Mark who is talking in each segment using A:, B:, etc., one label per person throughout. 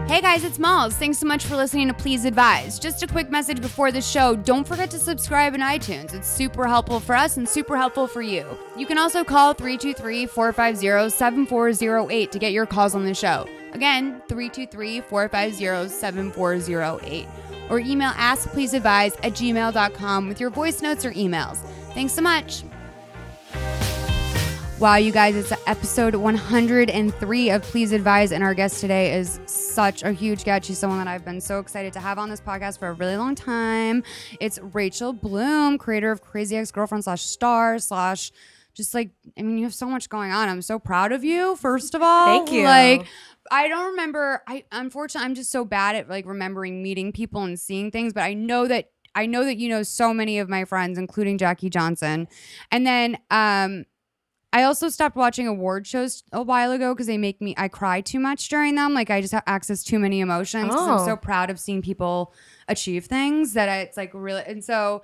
A: Hey guys, it's Malls. Thanks so much for listening to Please Advise. Just a quick message before the show. Don't forget to subscribe in iTunes. It's super helpful for us and super helpful for you. You can also call 323-450-7408 to get your calls on the show. Again, 323-450-7408. Or email askpleaseadvise@gmail.com with your voice notes or emails. Thanks so much. Wow, you guys, it's episode 103 of Please Advise, and our guest today is such a huge get. She's someone that I've been so excited to have on this podcast for a really long time. It's Rachel Bloom, creator of Crazy Ex-Girlfriend /Star/ just like, I mean, you have so much going on. I'm so proud of you, first of all.
B: Thank you.
A: Like, I don't remember, unfortunately, I'm just so bad at like remembering meeting people and seeing things, but I know that you know so many of my friends, including Jackie Johnson. And then, I also stopped watching award shows a while ago because I cry too much during them. Like I just have access too many emotions because I'm so proud of seeing people achieve things that it's like really. And so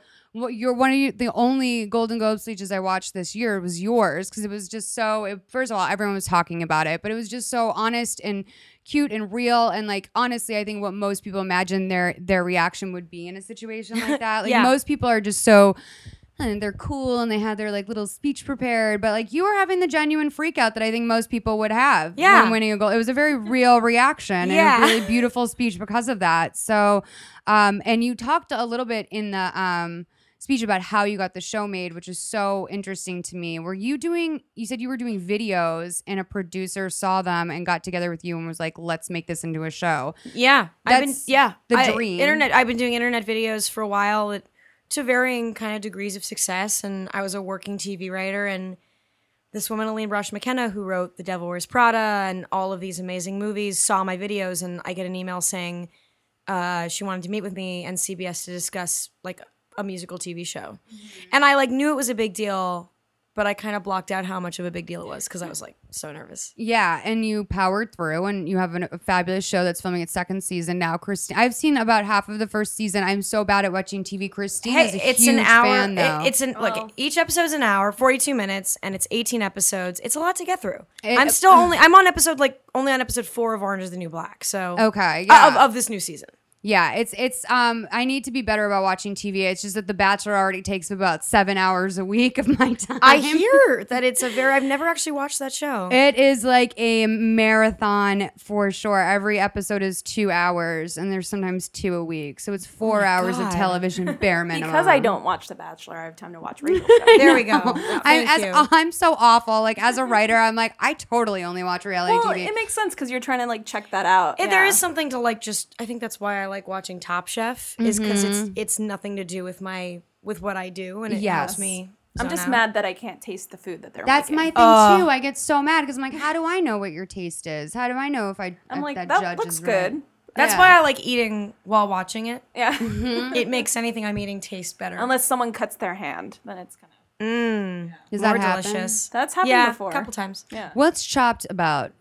A: the only Golden Globe speeches I watched this year was yours because it was just so, first of all, everyone was talking about it, but it was just so honest and cute and real. And like, honestly, I think what most people imagine their reaction would be in a situation like that. Like most people are just so... and they're cool and they had their like little speech prepared, but like you were having the genuine freak out that I think most people would have when winning a gold. It was a very real reaction and a really beautiful speech because of that. So, and you talked a little bit in the speech about how you got the show made, which is so interesting to me. You said you were doing videos and a producer saw them and got together with you and was like, let's make this into a show.
B: Yeah.
A: That's the dream.
B: I've been doing internet videos for a while to varying kind of degrees of success, and I was a working TV writer, and this woman, Aline Brosh McKenna, who wrote The Devil Wears Prada and all of these amazing movies, saw my videos, and I get an email saying she wanted to meet with me and CBS to discuss like a musical TV show. And I like knew it was a big deal, but I kind of blocked out how much of a big deal it was because I was like so nervous.
A: Yeah, and you powered through, and you have a fabulous show that's filming its second season now. Christine, I've seen about half of the first season. I'm so bad at watching TV. Christine is a huge fan, though.
B: Look, each episode's an hour, 42 minutes, and it's 18 episodes. It's a lot to get through. I'm on episode only on episode 4 of Orange Is the New Black. So
A: okay, yeah.
B: of this new season.
A: Yeah, it's I need to be better about watching TV. It's just that The Bachelor already takes about 7 hours a week of my time.
B: I hear that I've never actually watched that show.
A: It is like a marathon for sure. Every episode is 2 hours, and there's sometimes 2 a week. So it's 4 hours of television, bare minimum.
C: Because I don't watch The Bachelor, I have time to watch Rachel's show.
B: There we go.
A: I'm so awful. Like as a writer, I'm like, I totally only watch reality TV.
C: It makes sense because you're trying to like check that out.
B: There is something to like I think that's why I like watching Top Chef is because it's nothing to do with what I do, and it helps me.
C: I'm just mad that I can't taste the food that they're
A: That's
C: making.
A: my thing too. I get so mad because I'm like, how do I know what your taste is? How do I know if that
C: looks good.
A: Right?
B: That's why I like eating while watching it.
C: Yeah.
B: It makes anything I'm eating taste better.
C: Unless someone cuts their hand, then it's kind of
A: Does that
B: more
A: happen?
B: delicious.
C: That's happened before.
B: A couple times.
C: Yeah.
A: What's Chopped about?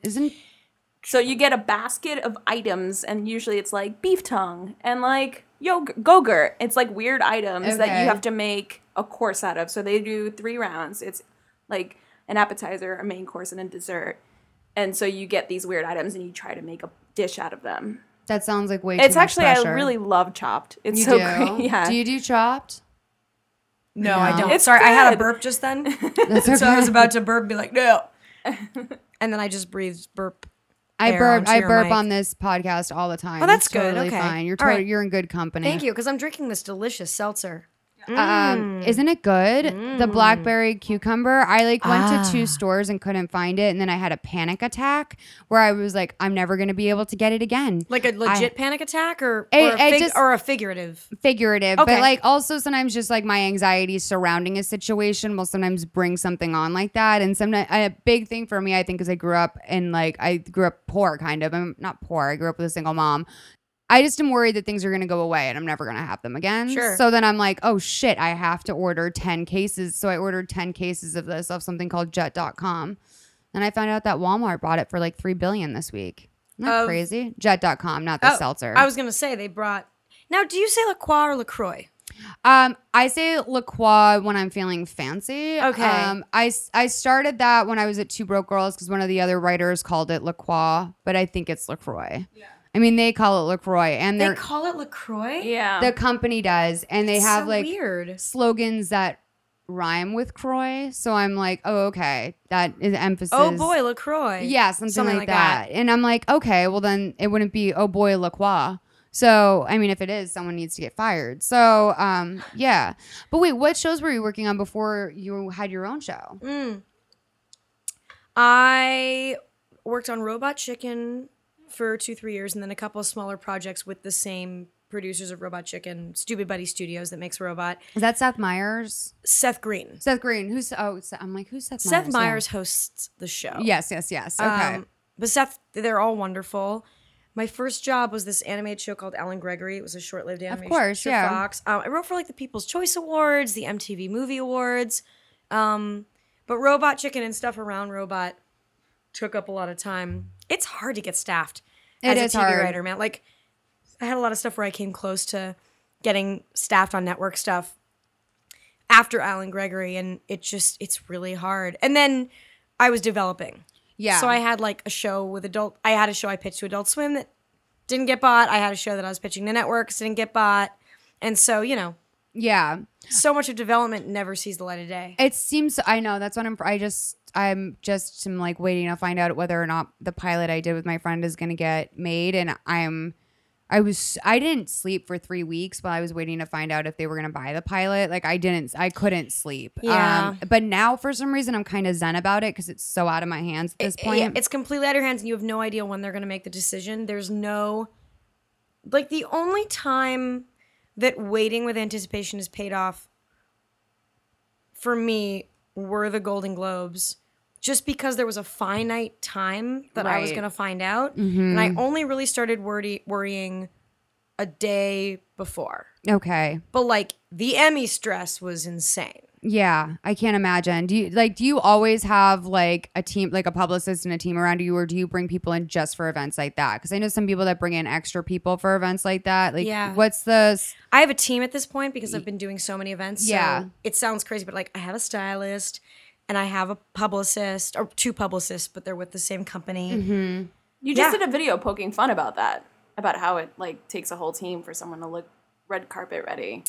C: So you get a basket of items, and usually it's like beef tongue and like Go-Gurt. It's like weird items that you have to make a course out of. So they do 3 rounds. It's like an appetizer, a main course, and a dessert. And so you get these weird items, and you try to make a dish out of them.
A: That sounds like way too much pressure.
C: I really love Chopped. It's so great. Yeah.
A: Do you do Chopped?
B: No, I don't.
C: It's
B: Sorry,
C: good.
B: I had a burp just then.
A: That's okay.
B: So I was about to burp and be like, no. And then I just breathed burp.
A: I burp on this podcast all the time.
B: Oh, that's
A: it's totally
B: good. Okay.
A: Fine. You're in good company.
B: Thank you, because I'm drinking this delicious seltzer.
A: Isn't it good? The blackberry cucumber. I went to 2 stores and couldn't find it, and then I had a panic attack where I was like, I'm never going to be able to get it again.
B: Like a legit panic attack or a figurative?
A: Figurative.
B: Okay.
A: But also sometimes just like my anxiety surrounding a situation will sometimes bring something on like that. And sometimes a big thing for me, I think, is I grew up poor kind of. I'm not poor. I grew up with a single mom. I just am worried that things are going to go away and I'm never going to have them again.
B: Sure.
A: So then I'm like, oh shit, I have to order 10 cases. So I ordered 10 cases of this off something called Jet.com. And I found out that Walmart bought it for like $3 billion this week. Isn't that crazy? Jet.com, not the seltzer.
B: I was going to say they brought... Now, do you say La Croix or LaCroix?
A: I say La Croix when I'm feeling fancy.
B: Okay.
A: I started that when I was at Two Broke Girls because one of the other writers called it La Croix, but I think it's LaCroix. Yeah. I mean, they call it LaCroix, and
B: They call it LaCroix?
C: Yeah.
A: the company does, and they have
B: so
A: like
B: weird.
A: slogans that rhyme with Croix. So I'm like, oh, okay, that is emphasis.
B: Oh boy, LaCroix.
A: Yeah, something like that. And I'm like, okay, well then it wouldn't be oh boy LaCroix. So I mean, if it is, someone needs to get fired. So yeah. But wait, what shows were you working on before you had your own show?
B: I worked on Robot Chicken for 2-3 years, and then a couple of smaller projects with the same producers of Robot Chicken, Stupid Buddy Studios that makes Robot.
A: Is that Seth Meyers?
B: Seth Green.
A: Seth Green. I'm like, who's Seth Meyers?
B: Seth Meyers hosts the show.
A: Yes. Okay.
B: But Seth, they're all wonderful. My first job was this animated show called Alan Gregory. It was a short-lived animation
A: course,
B: for
A: yeah.
B: Fox. I wrote for like the People's Choice Awards, the MTV Movie Awards. But Robot Chicken and stuff around Robot took up a lot of time. It's hard to get staffed as a TV writer, man. Like, I had a lot of stuff where I came close to getting staffed on network stuff after Alan Gregory, and it's really hard. And then I was developing.
A: Yeah.
B: So I had like a show with I had a show I pitched to Adult Swim that didn't get bought. I had a show that I was pitching to networks, didn't get bought. And so,
A: Yeah.
B: so much of development never sees the light of day.
A: It seems, I know, that's what I'm I'm like waiting to find out whether or not the pilot I did with my friend is going to get made. And I didn't sleep for 3 weeks while I was waiting to find out if they were going to buy the pilot. Like I couldn't sleep.
B: Yeah.
A: But now for some reason I'm kind of zen about it because it's so out of my hands at this point.
B: Yeah, it's completely out of your hands and you have no idea when they're going to make the decision. There's no, like the only time that waiting with anticipation has paid off for me were the Golden Globes. Just because there was a finite time that I was
A: Right.
B: going to find out. And I only really started worrying a day before.
A: Okay.
B: But like the Emmy stress was insane.
A: Yeah, I can't imagine. Do you always have like a team, like a publicist and a team around you, or do you bring people in just for events like that? Because I know some people that bring in extra people for events like that. Like,
B: Yeah.
A: what's the?
B: I have a team at this point because I've been doing so many events.
A: Yeah.
B: So it sounds crazy, but like I have a stylist and I have a publicist, or 2 publicists, but they're with the same company.
A: Mm-hmm.
C: You just
B: Yeah.
C: did a video poking fun about that, about how it like takes a whole team for someone to look red carpet ready.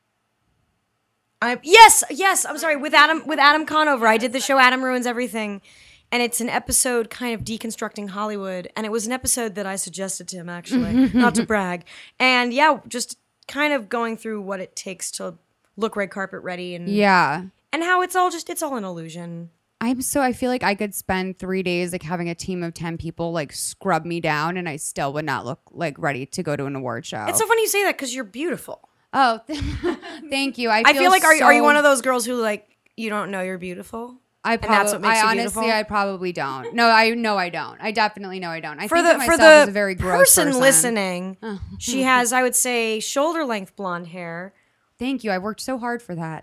B: Yes. I'm sorry. With Adam Conover, I did the show Adam Ruins Everything, and it's an episode kind of deconstructing Hollywood. And it was an episode that I suggested to him, actually, not to brag. And yeah, just kind of going through what it takes to look red carpet ready, and
A: Yeah.
B: and how it's all an illusion.
A: I feel like I could spend 3 days like having a team of 10 people like scrub me down, and I still would not look like ready to go to an award show.
B: It's so funny you say that because you're beautiful.
A: Oh, thank you.
B: I feel like are you one of those girls who like you don't know you're beautiful?
A: I
B: that's what makes you
A: honestly,
B: beautiful?
A: I probably don't. No, I don't. I definitely know I don't. I
B: For
A: think
B: the
A: of
B: for
A: myself as
B: the
A: a very gross person
B: listening, she has, I would say, shoulder length blonde hair,
A: Thank you. I worked so hard for that.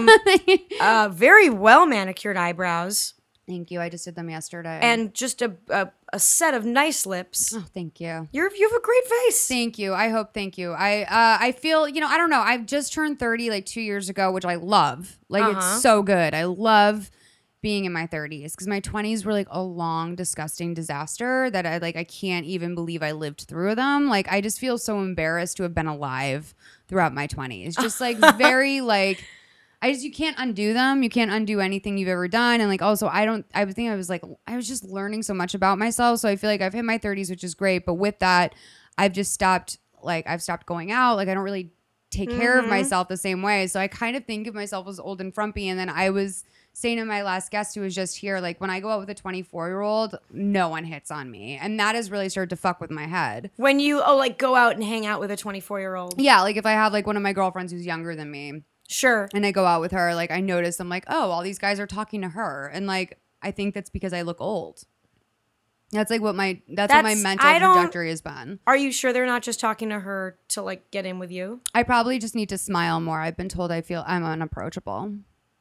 B: very well manicured eyebrows,
A: Thank you. I just did them yesterday.
B: and just a set of nice lips.
A: oh, thank you.
B: You have a great face.
A: Thank you. Thank you. I feel, I don't know. I've just turned 30 like 2 years ago, which I love. Like it's so good. I love being in my 30s because my 20s were like a long, disgusting disaster that I can't even believe I lived through them. Like I just feel so embarrassed to have been alive throughout my 20s. Just like very like you can't undo them. You can't undo anything you've ever done. And like also I was just learning so much about myself. So I feel like I've hit my 30s, which is great. But with that, I've stopped going out. Like I don't really take care of myself the same way. So I kind of think of myself as old and frumpy. And then I was saying to my last guest who was just here, like when I go out with a 24-year-old, no one hits on me. And that has really started to fuck with my head.
B: When you go out and hang out with a 24-year-old.
A: Yeah, like if I have like one of my girlfriends who's younger than me
B: Sure.
A: and I go out with her, like I notice I'm like, oh, all these guys are talking to her. And like I think that's because I look old. That's like what my mental trajectory has been.
B: Are you sure they're not just talking to her to like get in with you?
A: I probably just need to smile more. I've been told I feel I'm unapproachable.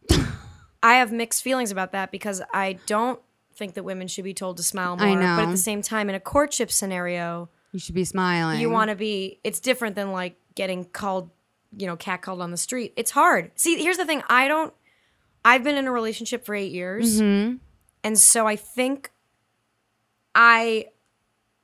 B: I have mixed feelings about that because I don't think that women should be told to smile more.
A: I know.
B: But at the same time, in a courtship scenario,
A: You should be smiling.
B: you want to be, it's different than like getting called, catcalled on the street. It's hard. See, here's the thing. I've been in a relationship for 8 years.
A: Mm-hmm.
B: And so I think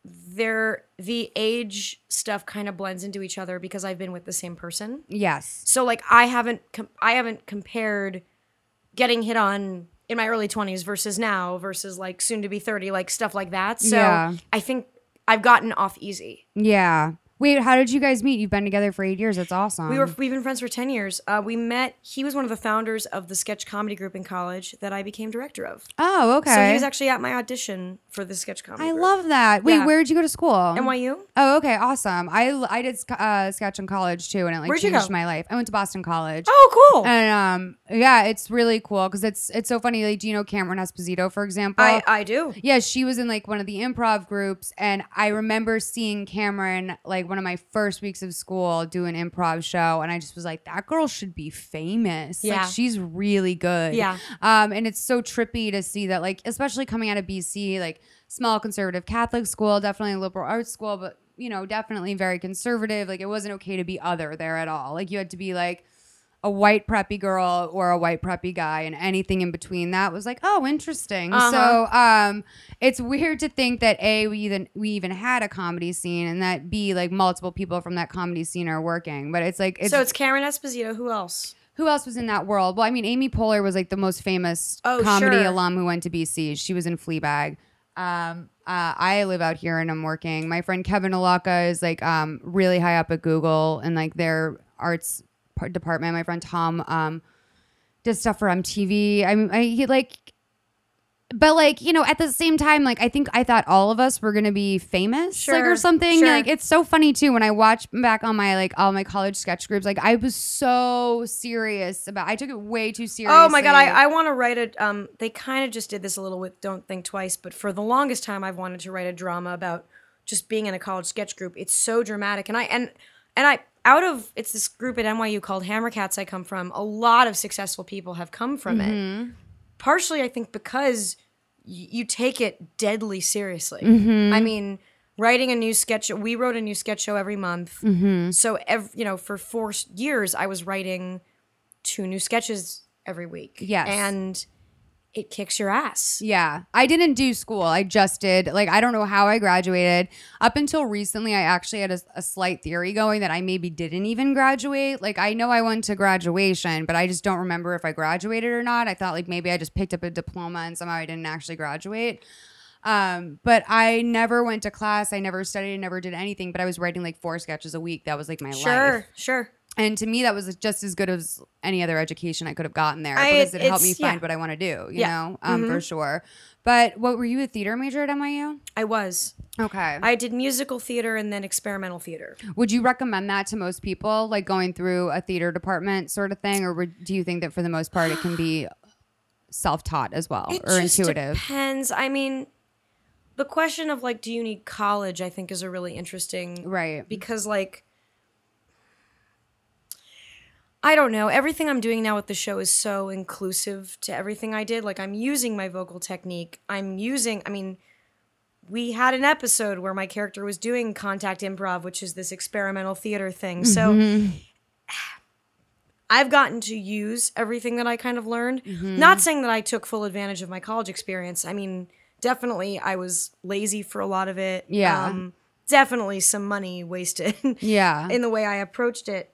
B: the age stuff kind of blends into each other because I've been with the same person.
A: Yes.
B: So like I haven't compared getting hit on in my early 20s versus now versus like soon to be 30, like stuff like that. So
A: Yeah.
B: I think I've gotten off easy.
A: Yeah. Wait, how did you guys meet? You've been together for 8 years. That's awesome.
B: We've been friends for 10 years. We met, he was one of the founders of the sketch comedy group in college that I became director of.
A: Oh, okay.
B: So he was actually at my audition for the sketch comedy
A: I
B: group.
A: love that. Wait,
B: Yeah.
A: where did you go to school?
B: NYU?
A: Oh, okay, awesome. I did sketch in college too, and it like
B: Where'd you
A: changed
B: go?
A: my life. I went to Boston College.
B: Oh, cool.
A: And yeah, it's really cool because it's so funny. Like, do you know Cameron Esposito, for example?
B: I do.
A: Yeah, she was in like one of the improv groups, and I remember seeing Cameron like one of my first weeks of school do an improv show, and I just was like, that girl should be famous.
B: Yeah.
A: Like, she's really good.
B: Yeah.
A: And it's so trippy to see that, like, especially coming out of BC, like small conservative Catholic school, definitely a liberal arts school, but you know, definitely very conservative. Like, it wasn't okay to be other there at all. Like, you had to be like a white preppy girl or a white preppy guy, and anything in between that was like, oh, interesting. So it's weird to think that we even had a comedy scene, and that B, like multiple people from that comedy scene are working. But it's like
B: So it's Cameron Esposito. Who else?
A: who else was in that world? Well, I mean, Amy Poehler was like the most famous comedy
B: sure.
A: alum who went to BC. She was in Fleabag. I live out here and I'm working. My friend Kevin Alaka is like really high up at Google and like their arts department. My friend Tom does stuff for MTV. But like, you know, at the same time, like I thought all of us were gonna be famous, like or something.
B: Sure.
A: Like, it's so funny too when I watch back on my like all my college sketch groups. Like, I was so serious about. I took it way too seriously.
B: Oh my god, I want to write it. They kind of just did this a little with Don't Think Twice, but for the longest time, I've wanted to write a drama about just being in a college sketch group. It's so dramatic, and I out of it's this group at NYU called Hammercats. I come from. A lot of successful people have come from it. Partially, I think, because you take it deadly seriously. I mean, writing a new sketch. We wrote a new sketch show every month. So, for 4 years, I was writing 2 new sketches every week.
A: Yes.
B: And it kicks your ass.
A: Yeah. I didn't do school. I just did. Like, I don't know how I graduated. Up until recently, I actually had a slight theory going that I maybe didn't even graduate. Like, I know I went to graduation, but I just don't remember if I graduated or not. I thought like maybe I just picked up a diploma and somehow I didn't actually graduate. But I never went to class. I never studied. I never did anything. But I was writing like 4 sketches a week. That was like my life.
B: Sure.
A: And to me, that was just as good as any other education I could have gotten there because it helped me find what I want to do, you know, for sure. But were you a theater major at NYU?
B: I was.
A: Okay.
B: I did musical theater and then experimental theater.
A: Would you recommend that to most people, like going through a theater department sort of thing? Or do you think that for the most part it can be self-taught as well or intuitive?
B: It depends. I mean, the question of like, do you need college, I think is a really interesting.
A: Right.
B: Because like, I don't know. Everything I'm doing now with the show is so inclusive to everything I did. Like, I'm using my vocal technique. We had an episode where my character was doing contact improv, which is this experimental theater thing. So I've gotten to use everything that I kind of learned. Not saying that I took full advantage of my college experience. I mean, definitely I was lazy for a lot of it.
A: Yeah.
B: Definitely some money wasted in the way I approached it.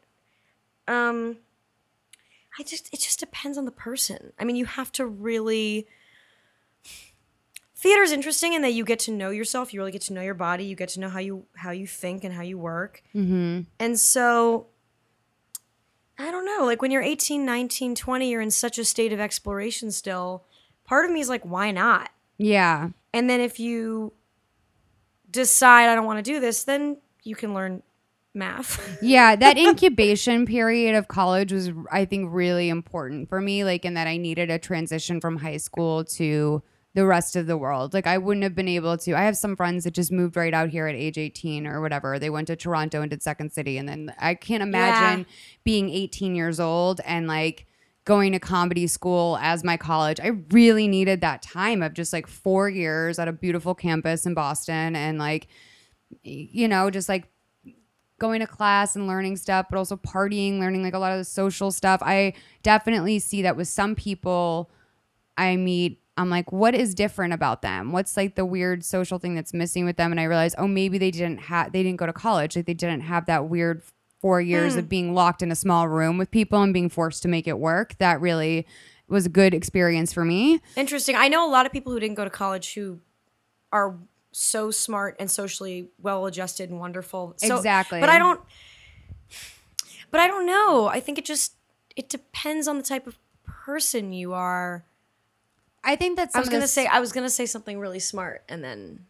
B: It just depends on the person. I mean, you have to really. Theater is interesting in that you get to know yourself. You really get to know your body. You get to know how you think and how you work. And so, I don't know. Like when you're 18, 19, 20, you're in such a state of exploration still. Part of me is like, why not?
A: Yeah.
B: And then if you decide I don't want to do this, then you can learn math.
A: Yeah, that incubation period of college was, I think, really important for me, like in that I needed a transition from high school to the rest of the world. Like, I wouldn't have been able to. I have some friends that just moved right out here at age 18 or whatever. They went to Toronto and did Second City, and then I can't imagine being 18 years old and like going to comedy school as my college. I really needed that time of just like 4 years at a beautiful campus in Boston and like, you know, just like going to class and learning stuff, but also partying, learning like a lot of the social stuff. I definitely see that with some people I meet I'm like, what is different about them? What's like the weird social thing that's missing with them? And I realized, oh, maybe they didn't go to college. Like they didn't have that weird 4 years of being locked in a small room with people and being forced to make it work. That really was a good experience for me.
B: Interesting. I know a lot of people who didn't go to college who are so smart and socially well adjusted and wonderful. So,
A: Exactly.
B: But I don't know. I think it depends on the type of person you are.
A: I think that's
B: I was gonna say something really smart, and then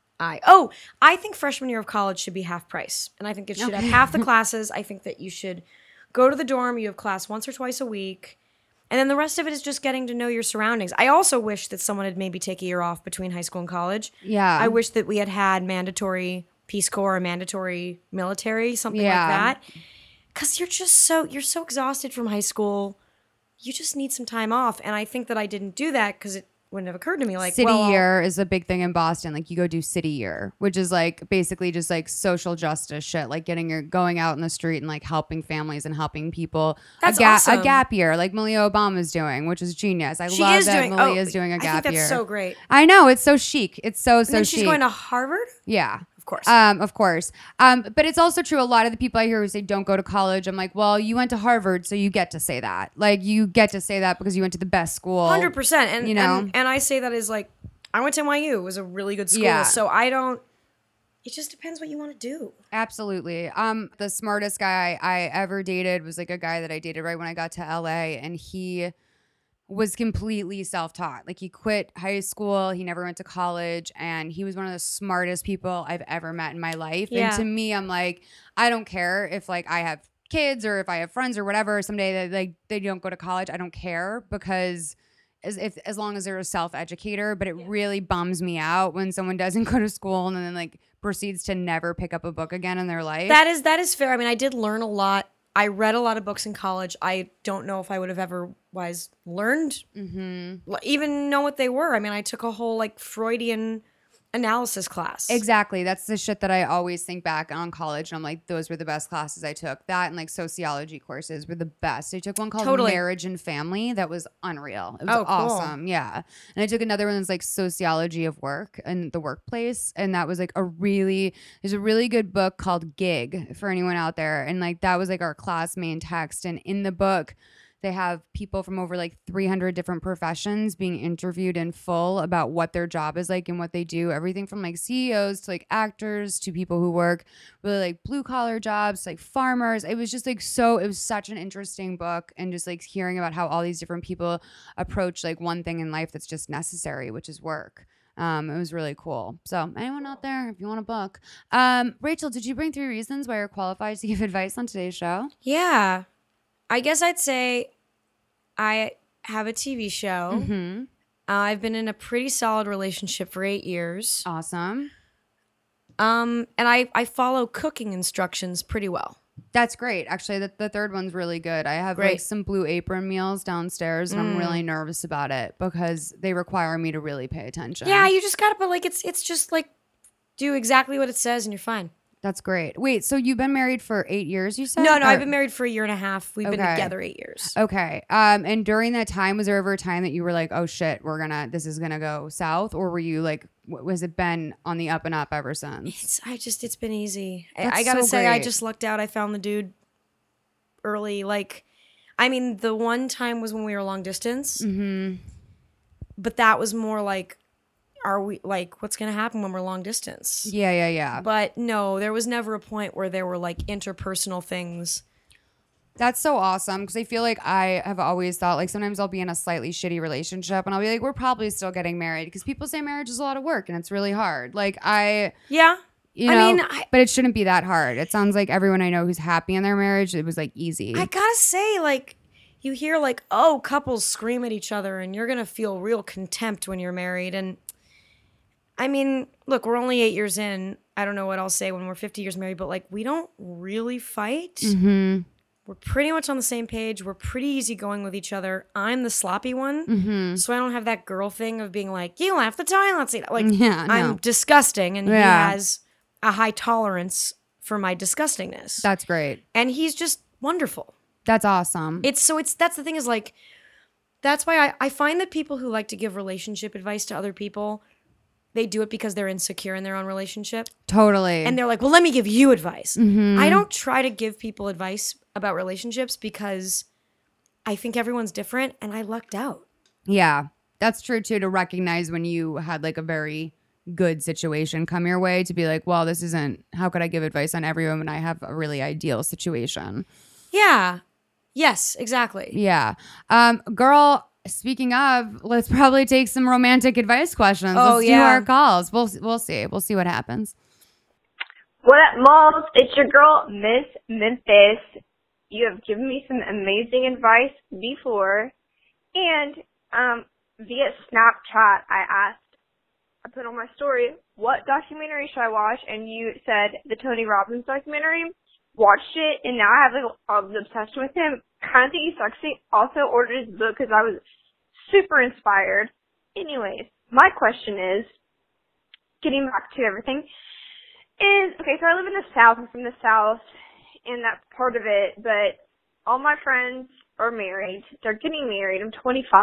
B: I think freshman year of college should be half price, and I think it should have half the classes. I think that you should go to the dorm. You have class once or twice a week, and then the rest of it is just getting to know your surroundings. I also wish that someone had maybe take a year off between high school and college.
A: Yeah.
B: I wish that we had mandatory Peace Corps or mandatory military, something like that. Because you're so exhausted from high school. You just need some time off. And I think that I didn't do that because it wouldn't have occurred to me. Like,
A: city year is a big thing in Boston. Like you go do city year, which is like basically just like social justice shit, like going out in the street and like helping families and helping people.
B: That's
A: awesome.
B: awesome.
A: A gap year, like Malia Obama's doing, which is genius.
B: She
A: love
B: is
A: that
B: doing,
A: Malia is doing a gap
B: I think
A: year.
B: that's so great.
A: I know, it's so chic. It's so
B: And then
A: chic.
B: she's going to Harvard?
A: Yeah.
B: Of course.
A: Of course. But it's also true. A lot of the people I hear who say don't go to college, I'm like, well, you went to Harvard, so you get to say that. Like, you get to say that because you went to the best school.
B: 100%. And,
A: you know?
B: and I say that as like, I went to NYU. It was a really good school.
A: Yeah.
B: So it just depends what you want to do.
A: Absolutely. The smartest guy I ever dated was like a guy that I dated right when I got to LA, and he was completely self-taught. Like he quit high school, he never went to college, and he was one of the smartest people I've ever met in my life.
B: Yeah.
A: And to me, I'm like, I don't care if like I have kids or if I have friends or whatever someday that like they don't go to college. I don't care because as long as they're a self-educator. But it really bums me out when someone doesn't go to school and then like proceeds to never pick up a book again in their life.
B: That is fair. I mean, I did learn a lot. I read a lot of books in college. I don't know if I would have ever learned, even know what they were. I mean, I took a whole like Freudian analysis class.
A: Exactly. That's the shit that I always think back on college. And I'm like, those were the best classes I took. That and like sociology courses were the best. I took one called Marriage and Family. That was unreal. It was awesome. Yeah. And I took another one that's like sociology of work and the workplace. And that was like there's a really good book called Gig for anyone out there. And like, that was like our class main text. And in the book, they have people from over like 300 different professions being interviewed in full about what their job is like and what they do. Everything from like CEOs to like actors to people who work really like blue collar jobs, like farmers. It was just like it was such an interesting book, and just like hearing about how all these different people approach like one thing in life that's just necessary, which is work. It was really cool. So anyone out there, if you want a book. Rachel, did you bring 3 reasons why you're qualified to give advice on today's show?
B: Yeah. I guess I'd say I have a TV show.
A: Mm-hmm.
B: I've been in a pretty solid relationship for 8 years.
A: Awesome.
B: And I follow cooking instructions pretty well.
A: That's great. Actually, the third one's really good. I have like some Blue Apron meals downstairs, and I'm really nervous about it because they require me to really pay attention.
B: Yeah, you just gotta, but like it's just like do exactly what it says and you're fine.
A: That's great. Wait, so you've been married for 8 years, you said?
B: No, I've been married for 1.5 years. We've been together 8 years.
A: Okay. And during that time, was there ever a time that you were like, oh shit, this is gonna go south? Or were you like, was it been on the up and up ever since?
B: It's been easy.
A: That's
B: I gotta
A: so
B: say, I
A: great.
B: just lucked out. I found the dude early. Like, I mean, the one time was when we were long distance.
A: Mm-hmm.
B: But that was more like, are we like, what's going to happen when we're long distance?
A: Yeah.
B: But no, there was never a point where there were like interpersonal things.
A: That's so awesome, because I feel like I have always thought like sometimes I'll be in a slightly shitty relationship and I'll be like, we're probably still getting married, because people say marriage is a lot of work and it's really hard. Like
B: Yeah.
A: you know, but it shouldn't be that hard. It sounds like everyone I know who's happy in their marriage, it was like easy.
B: I gotta say, like, you hear like, oh, couples scream at each other and you're gonna feel real contempt when you're married. And I mean, look, we're only 8 years in. I don't know what I'll say when we're 50 years married, but like, we don't really fight.
A: Mm-hmm.
B: We're pretty much on the same page. We're pretty easygoing with each other. I'm the sloppy one, so I don't have that girl thing of being like, you left the toilet seat. Like,
A: Yeah, no.
B: I'm disgusting, and he
A: Yeah.
B: has a high tolerance for my disgustingness.
A: That's great.
B: And he's just wonderful.
A: That's awesome.
B: That's the thing is like, That's why I find that people who like to give relationship advice to other people, they do it because they're insecure in their own relationship.
A: Totally.
B: And they're like, well, let me give you advice.
A: Mm-hmm.
B: I don't try to give people advice about relationships because I think everyone's different and I lucked out.
A: Yeah, that's true too, to recognize when you had like a very good situation come your way, to be like, well, this isn't, how could I give advice on everyone when I have a really ideal situation?
B: Yeah. Yes, exactly.
A: Yeah. Girl, speaking of, let's probably take some romantic advice questions.
B: Oh,
A: Let's do
B: yeah.
A: our calls. We'll see. We'll see what happens.
D: What up, Malls? It's your girl, Miss Memphis. You have given me some amazing advice before. And via Snapchat, I put on my story, what documentary should I watch? And you said the Tony Robbins documentary. Watched it, and now I have like an obsession with him. Kind of think he sucks. Also ordered his book because I was super inspired. Anyways, my question is, getting back to everything, is, okay, so I live in the South. I'm from the South, and that's part of it, but all my friends are married. They're getting married. I'm 25,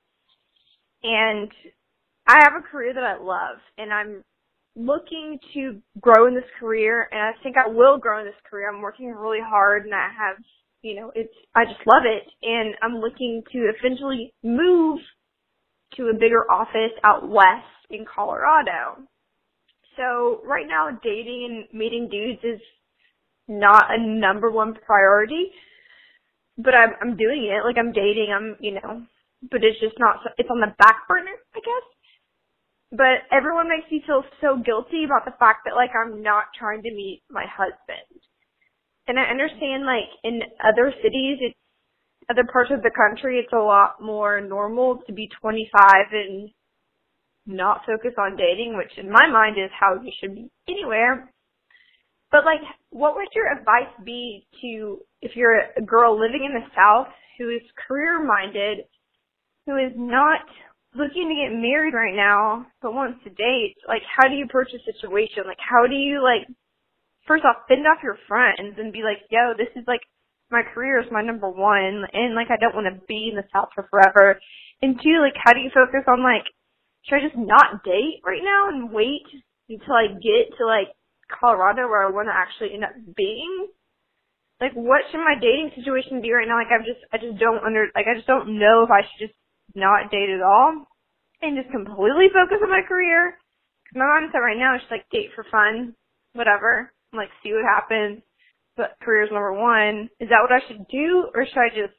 D: and I have a career that I love, and I'm looking to grow in this career, and I think I will grow in this career. I'm working really hard, and I have, I just love it, and I'm looking to eventually move to a bigger office out west in Colorado. So right now, dating and meeting dudes is not a number one priority, but I'm doing it. Like, I'm dating, but it's just not, it's on the back burner, I guess. But everyone makes me feel so guilty about the fact that, like, I'm not trying to meet my husband. And I understand, like, in other cities, other parts of the country, it's a lot more normal to be 25 and not focus on dating, which in my mind is how you should be anywhere. But, like, what would your advice be to, if you're a girl living in the South who is career-minded, who is not looking to get married right now, but wants to date? Like, how do you approach a situation? Like, how do you, like, first off, fend off your friends and be like, yo, this is, like, my career is my number one, and, like, I don't want to be in the South for forever. And two, like, how do you focus on, like, should I just not date right now and wait until I get to, like, Colorado where I want to actually end up being? Like, what should my dating situation be right now? Like, I just don't know if I should just not date at all and just completely focus on my career. Cause my mindset right now is just like date for fun, whatever, like see what happens, but career's number one. Is that what I should do, or should I just,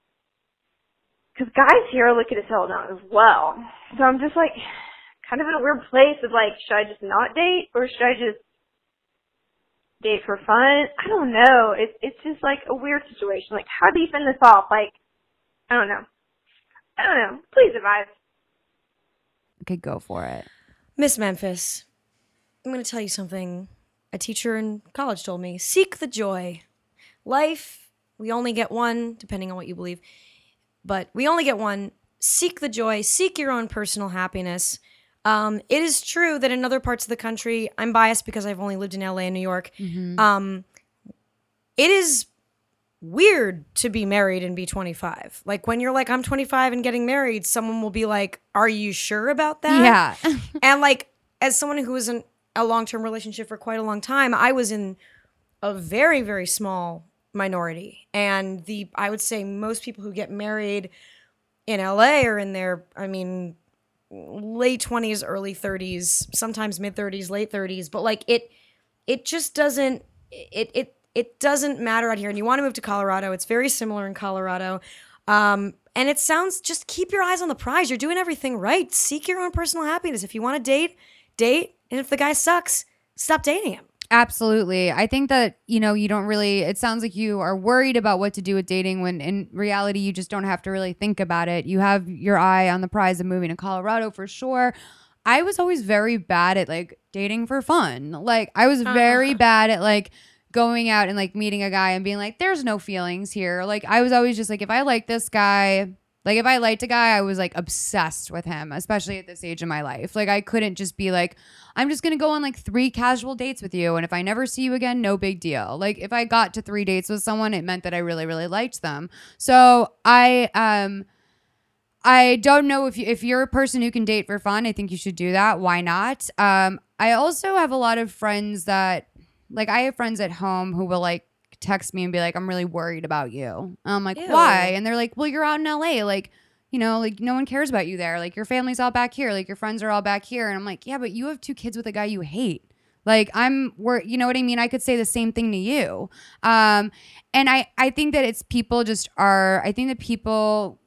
D: cause guys here are looking at hell now as well. So I'm just like kind of in a weird place of like, should I just not date, or should I just date for fun? I don't know. It's just like a weird situation. Like, how do you fend this off? Like, I don't know. Please advise.
A: Okay, go for it.
B: Miss Memphis, I'm going to tell you something a teacher in college told me. Seek the joy. Life, we only get one, depending on what you believe, but we only get one. Seek the joy. Seek your own personal happiness. It is true that in other parts of the country, I'm biased because I've only lived in LA and New York. Mm-hmm. It is weird to be married and be 25. Like, when you're like, I'm 25 and getting married, someone will be like, are you sure about that?
A: Yeah.
B: And like, as someone who was in a long-term relationship for quite a long time, I was in a very, very small minority. And I would say most people who get married in LA are in their, late 20s, early 30s, sometimes mid 30s, late 30s. But like, it just doesn't, it doesn't matter out here. And you want to move to Colorado. It's very similar in Colorado. And it sounds, just keep your eyes on the prize. You're doing everything right. Seek your own personal happiness. If you want to date. And if the guy sucks, stop dating him.
A: Absolutely. I think that, you don't really, it sounds like you are worried about what to do with dating when in reality, you just don't have to really think about it. You have your eye on the prize of moving to Colorado for sure. I was always very bad at like dating for fun. Like, I was very bad at like going out and like meeting a guy and being like, there's no feelings here. Like, I was always just like, if I like this guy, like if I liked a guy, I was like obsessed with him, especially at this age of my life. Like, I couldn't just be like, I'm just going to go on like 3 casual dates with you. And if I never see you again, no big deal. Like, if I got to 3 dates with someone, it meant that I really, really liked them. So I I don't know if you're a person who can date for fun. I think you should do that. Why not? I also have a lot of friends that, like, I have friends at home who will like text me and be like, "I'm really worried about you." And I'm like,
B: Ew.
A: "Why?" And they're like, "Well, you're out in LA, like, you know, like no one cares about you there. Like your family's all back here, like your friends are all back here." And I'm like, "Yeah, but you have 2 kids with a guy you hate." Like you know what I mean? I could say the same thing to you. And I think that I think that people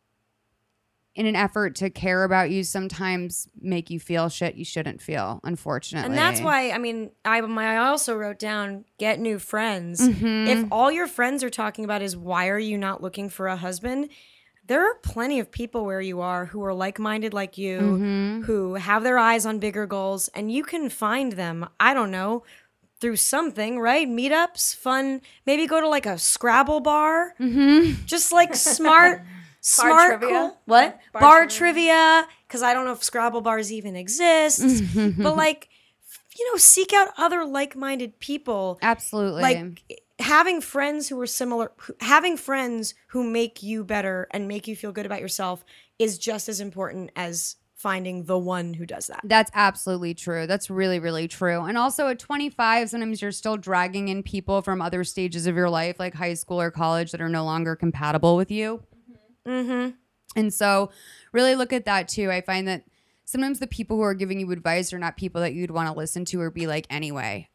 A: in an effort to care about you sometimes make you feel shit you shouldn't feel, unfortunately.
B: And that's why, I mean, I also wrote down, get new friends.
A: Mm-hmm.
B: If all your friends are talking about is why are you not looking for a husband, there are plenty of people where you are who are like-minded like you,
A: Mm-hmm.
B: who have their eyes on bigger goals, and you can find them, I don't know, through something, right? Meetups, fun, maybe go to like a Scrabble bar.
A: Mm-hmm.
B: Just like smart,
C: trivia?
B: cool. What?
C: Bar
B: Bar
C: trivia.
B: trivia. Because I don't know if Scrabble bars even exist. But like, you know, seek out other like-minded people.
A: Absolutely.
B: Like having friends who are similar, having friends who make you better and make you feel good about yourself is just as important as finding the one who does that.
A: That's absolutely true. That's really, really true. And also at 25, sometimes you're still dragging in people from other stages of your life, like high school or college, that are no longer compatible with you.
B: Mm-hmm.
A: And so really look at that too. I find that sometimes the people who are giving you advice are not people that you'd want to listen to or be like anyway.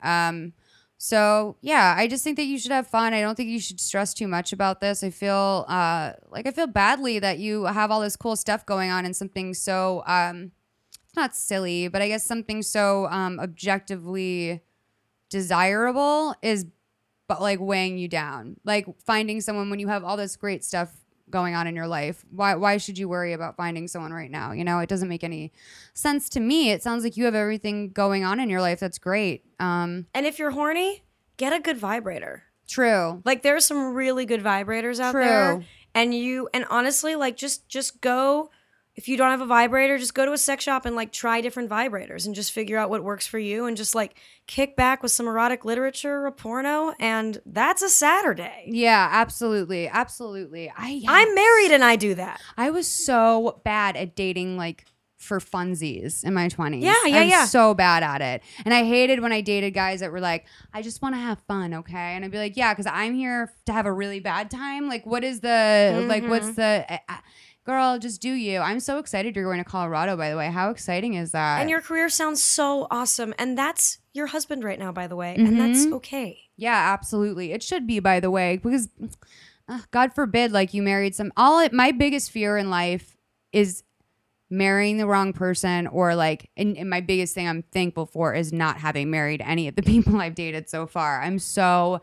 A: So yeah, I just think that you should have fun. I don't think you should stress too much about this. I feel badly that you have all this cool stuff going on and something so it's not silly, but I guess something so objectively desirable is but like weighing you down. Like finding someone when you have all this great stuff going on in your life. Why should you worry about finding someone right now? You know, it doesn't make any sense to me. It sounds like you have everything going on in your life that's great.
B: And if you're horny, get a good vibrator.
A: True.
B: Like there's some really good vibrators out
A: True.
B: there. And honestly, like just go, if you don't have a vibrator, just go to a sex shop and like try different vibrators and just figure out what works for you and just like kick back with some erotic literature or a porno, and that's a Saturday.
A: Yeah, absolutely. Absolutely.
B: I'm married and I do that.
A: I was so bad at dating like for funsies in my 20s.
B: Yeah.
A: I'm so bad at it. And I hated when I dated guys that were like, I just want to have fun, okay? And I'd be like, yeah, because I'm here to have a really bad time. Like, what is the, like, what's the, girl, just do you. I'm so excited you're going to Colorado, by the way. How exciting is that?
B: And your career sounds so awesome. And that's your husband right now, by the way. And that's okay.
A: Yeah, absolutely. It should be, by the way, because God forbid, like you married my biggest fear in life is marrying the wrong person, or like, and my biggest thing I'm thankful for is not having married any of the people I've dated so far. I'm so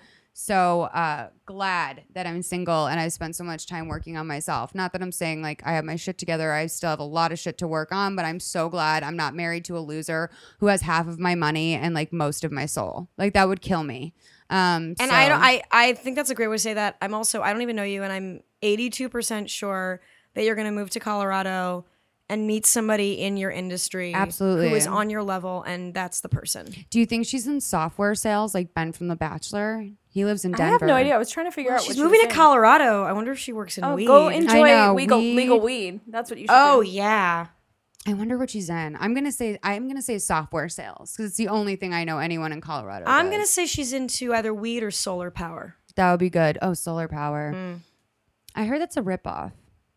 A: glad that I'm single and I spent so much time working on myself. Not that I'm saying like I have my shit together. I still have a lot of shit to work on, but I'm so glad I'm not married to a loser who has half of my money and like most of my soul. Like that would kill me.
B: And I think that's a great way to say that. I don't even know you, and I'm 82% sure that you're going to move to Colorado and meet somebody in your industry
A: Absolutely.
B: who is on your level, and that's the person.
A: Do you think she's in software sales like Ben from The Bachelor? He lives in Denver.
C: I have no idea. I was trying to figure out what
B: She's
C: she
B: moving
C: was
B: to
C: in.
B: Colorado. I wonder if she works in weed.
C: Go
A: I
C: enjoy
A: know,
C: legal
A: weed.
C: weed. That's what you should
B: Oh,
C: do.
B: yeah.
A: I wonder what she's in. I'm gonna say software sales because it's the only thing I know anyone in Colorado
B: I'm
A: does.
B: going to say she's into either weed or solar power.
A: That would be good. Oh, solar power. I heard that's a ripoff.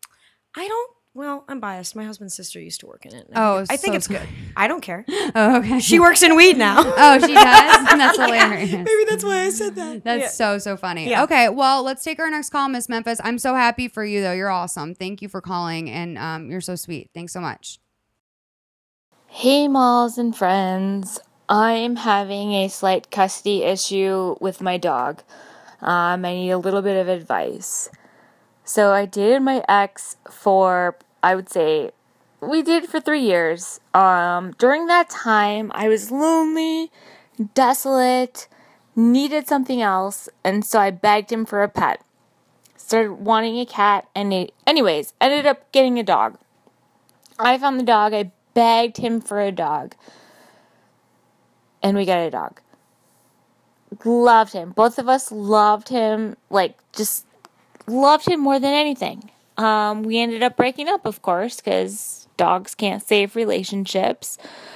B: Well, I'm biased. My husband's sister used to work in it.
A: Oh,
B: I think
A: so
B: it's good. I don't care.
A: Oh, okay.
B: She works in weed now.
A: Oh, she does? That's hilarious.
B: Maybe that's why I said that.
A: That's so funny.
B: Yeah.
A: Okay, well, let's take our next call, Miss Memphis. I'm so happy for you, though. You're awesome. Thank you for calling, and you're so sweet. Thanks so much.
E: Hey, malls and friends. I'm having a slight custody issue with my dog. I need a little bit of advice. So I dated my ex for, I would say, we did for 3 years. During that time, I was lonely, desolate, needed something else, and so I begged him for a pet. Started wanting a cat, and ended up getting a dog. I found the dog, I begged him for a dog, and we got a dog. Loved him. Both of us loved him, just loved him more than anything. We ended up breaking up, of course, because dogs can't save relationships.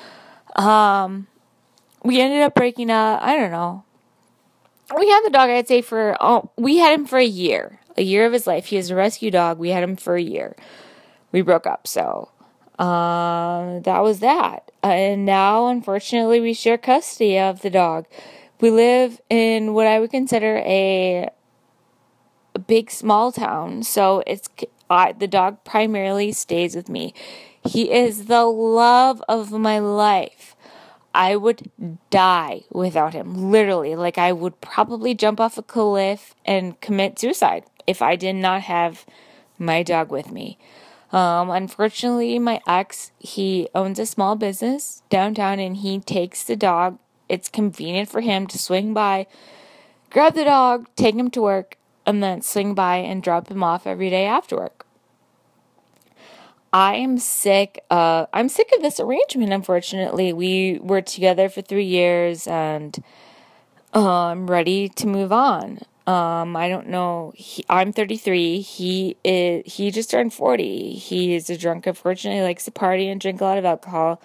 E: We ended up breaking up, I don't know. We had the dog, I'd say, we had him for a year of his life. He was a rescue dog. We had him for a year. We broke up, so that was that. And now, unfortunately, we share custody of the dog. We live in what I would consider a big, small town, so the dog primarily stays with me. He is the love of my life. I would die without him, literally. Like, I would probably jump off a cliff and commit suicide if I did not have my dog with me. Unfortunately, my ex, he owns a small business downtown, and he takes the dog. It's convenient for him to swing by, grab the dog, take him to work, and then swing by and drop him off every day after work. I'm sick of this arrangement, unfortunately. We were together for 3 years, and I'm ready to move on. I don't know. I'm 33. He just turned 40. He is a drunk, unfortunately, likes to party and drink a lot of alcohol.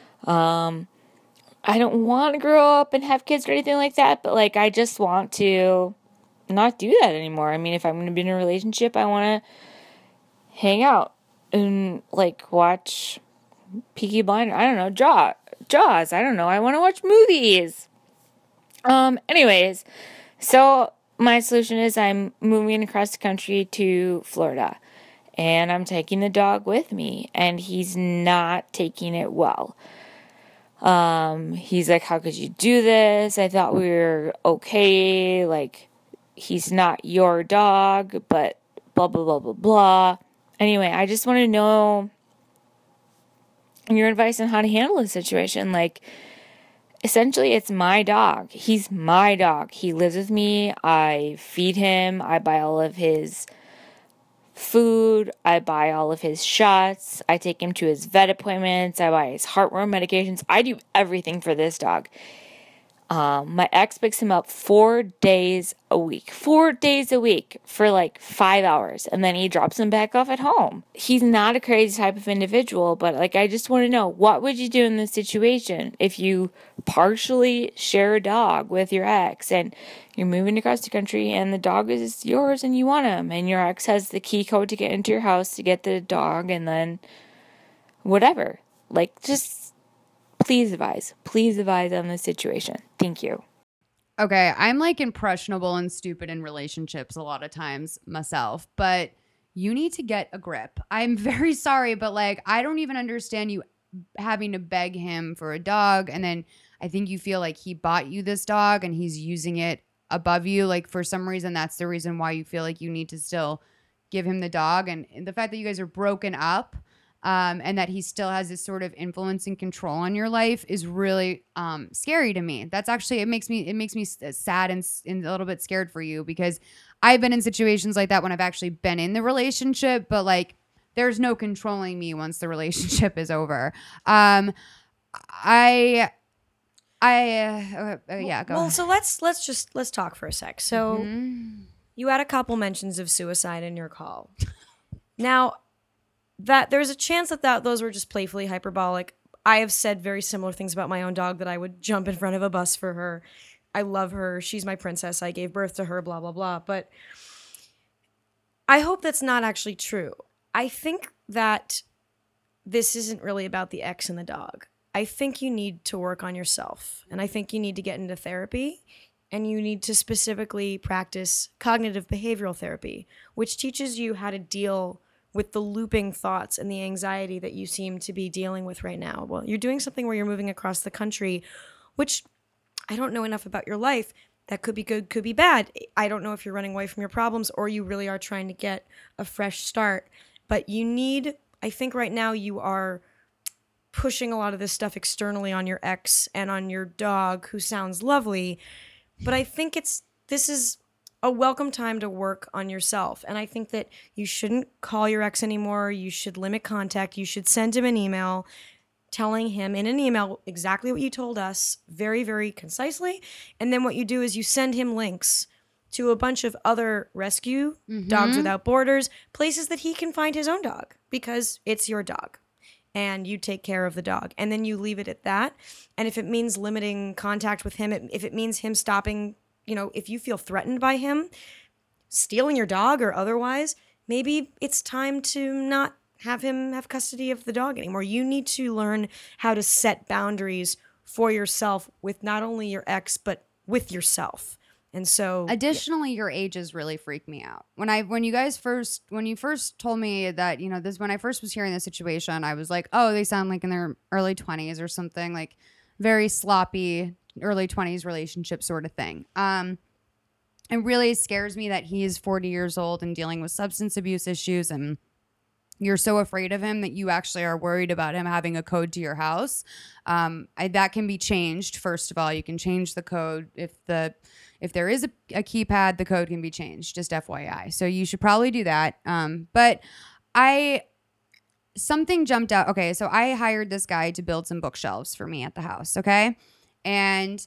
E: I don't want to grow up and have kids or anything like that, but, like, I just want to not do that anymore. I mean, if I'm going to be in a relationship, I want to hang out and, like, watch Peaky Blinders. I don't know, Jaws. I don't know. I want to watch movies. Anyways, so my solution is I'm moving across the country to Florida, and I'm taking the dog with me, and he's not taking it well. He's like, how could you do this? I thought we were okay. Like, he's not your dog, but blah, blah, blah, blah, blah. Anyway, I just want to know your advice on how to handle the situation. Like, essentially, it's my dog. He's my dog. He lives with me. I feed him. I buy all of his food. I buy all of his shots. I take him to his vet appointments. I buy his heartworm medications. I do everything for this dog. My ex picks him up 4 days a week. 4 days a week for like 5 hours. And then he drops him back off at home. He's not a crazy type of individual, but like, I just want to know, what would you do in this situation if you partially share a dog with your ex and you're moving across the country and the dog is yours and you want him, and your ex has the key code to get into your house to get the dog, and then whatever. Like, just please advise on this situation. Thank you.
A: Okay, I'm like impressionable and stupid in relationships a lot of times myself, but you need to get a grip. I'm very sorry, but like, I don't even understand you having to beg him for a dog, and then I think you feel like he bought you this dog and he's using it above you. Like, for some reason, that's the reason why you feel like you need to still give him the dog, and the fact that you guys are broken up, and that he still has this sort of influence and control on your life is really scary to me. That's actually, it makes me sad and a little bit scared for you, because I've been in situations like that when I've actually been in the relationship, but like, there's no controlling me once the relationship is over. Yeah, go ahead.
B: So let's talk for a sec. So you had a couple mentions of suicide in your call. Now, that there's a chance that those were just playfully hyperbolic. I have said very similar things about my own dog, that I would jump in front of a bus for her. I love her. She's my princess. I gave birth to her, blah, blah, blah. But I hope that's not actually true. I think that this isn't really about the ex and the dog. I think you need to work on yourself. And I think you need to get into therapy. And you need to specifically practice cognitive behavioral therapy, which teaches you how to deal with the looping thoughts and the anxiety that you seem to be dealing with right now. Well, you're doing something where you're moving across the country, which I don't know enough about your life. That could be good, could be bad. I don't know if you're running away from your problems or you really are trying to get a fresh start. But you need, I think right now you are pushing a lot of this stuff externally on your ex and on your dog, who sounds lovely. But I think this is a welcome time to work on yourself. And I think that you shouldn't call your ex anymore. You should limit contact. You should send him an email telling him in an email exactly what you told us, very, very concisely. And then what you do is you send him links to a bunch of other rescue, Dogs Without Borders, places that he can find his own dog because it's your dog and you take care of the dog. And then you leave it at that. And if it means limiting contact with him, if it means him stopping, if you feel threatened by him stealing your dog or otherwise, maybe it's time to not have him have custody of the dog anymore. You need to learn how to set boundaries for yourself with not only your ex, but with yourself. And so
A: additionally, your ages really freak me out. When you first told me that, when I first was hearing the situation, I was like, oh, they sound like in their early 20s or something, like very sloppy early 20s relationship sort of thing. It really scares me that he is 40 years old and dealing with substance abuse issues, and you're so afraid of him that you actually are worried about him having a code to your house. That can be changed. First of all, you can change the code. If there is a keypad, the code can be changed, just FYI. So you should probably do that. But something jumped out. Okay, so I hired this guy to build some bookshelves for me at the house, okay? And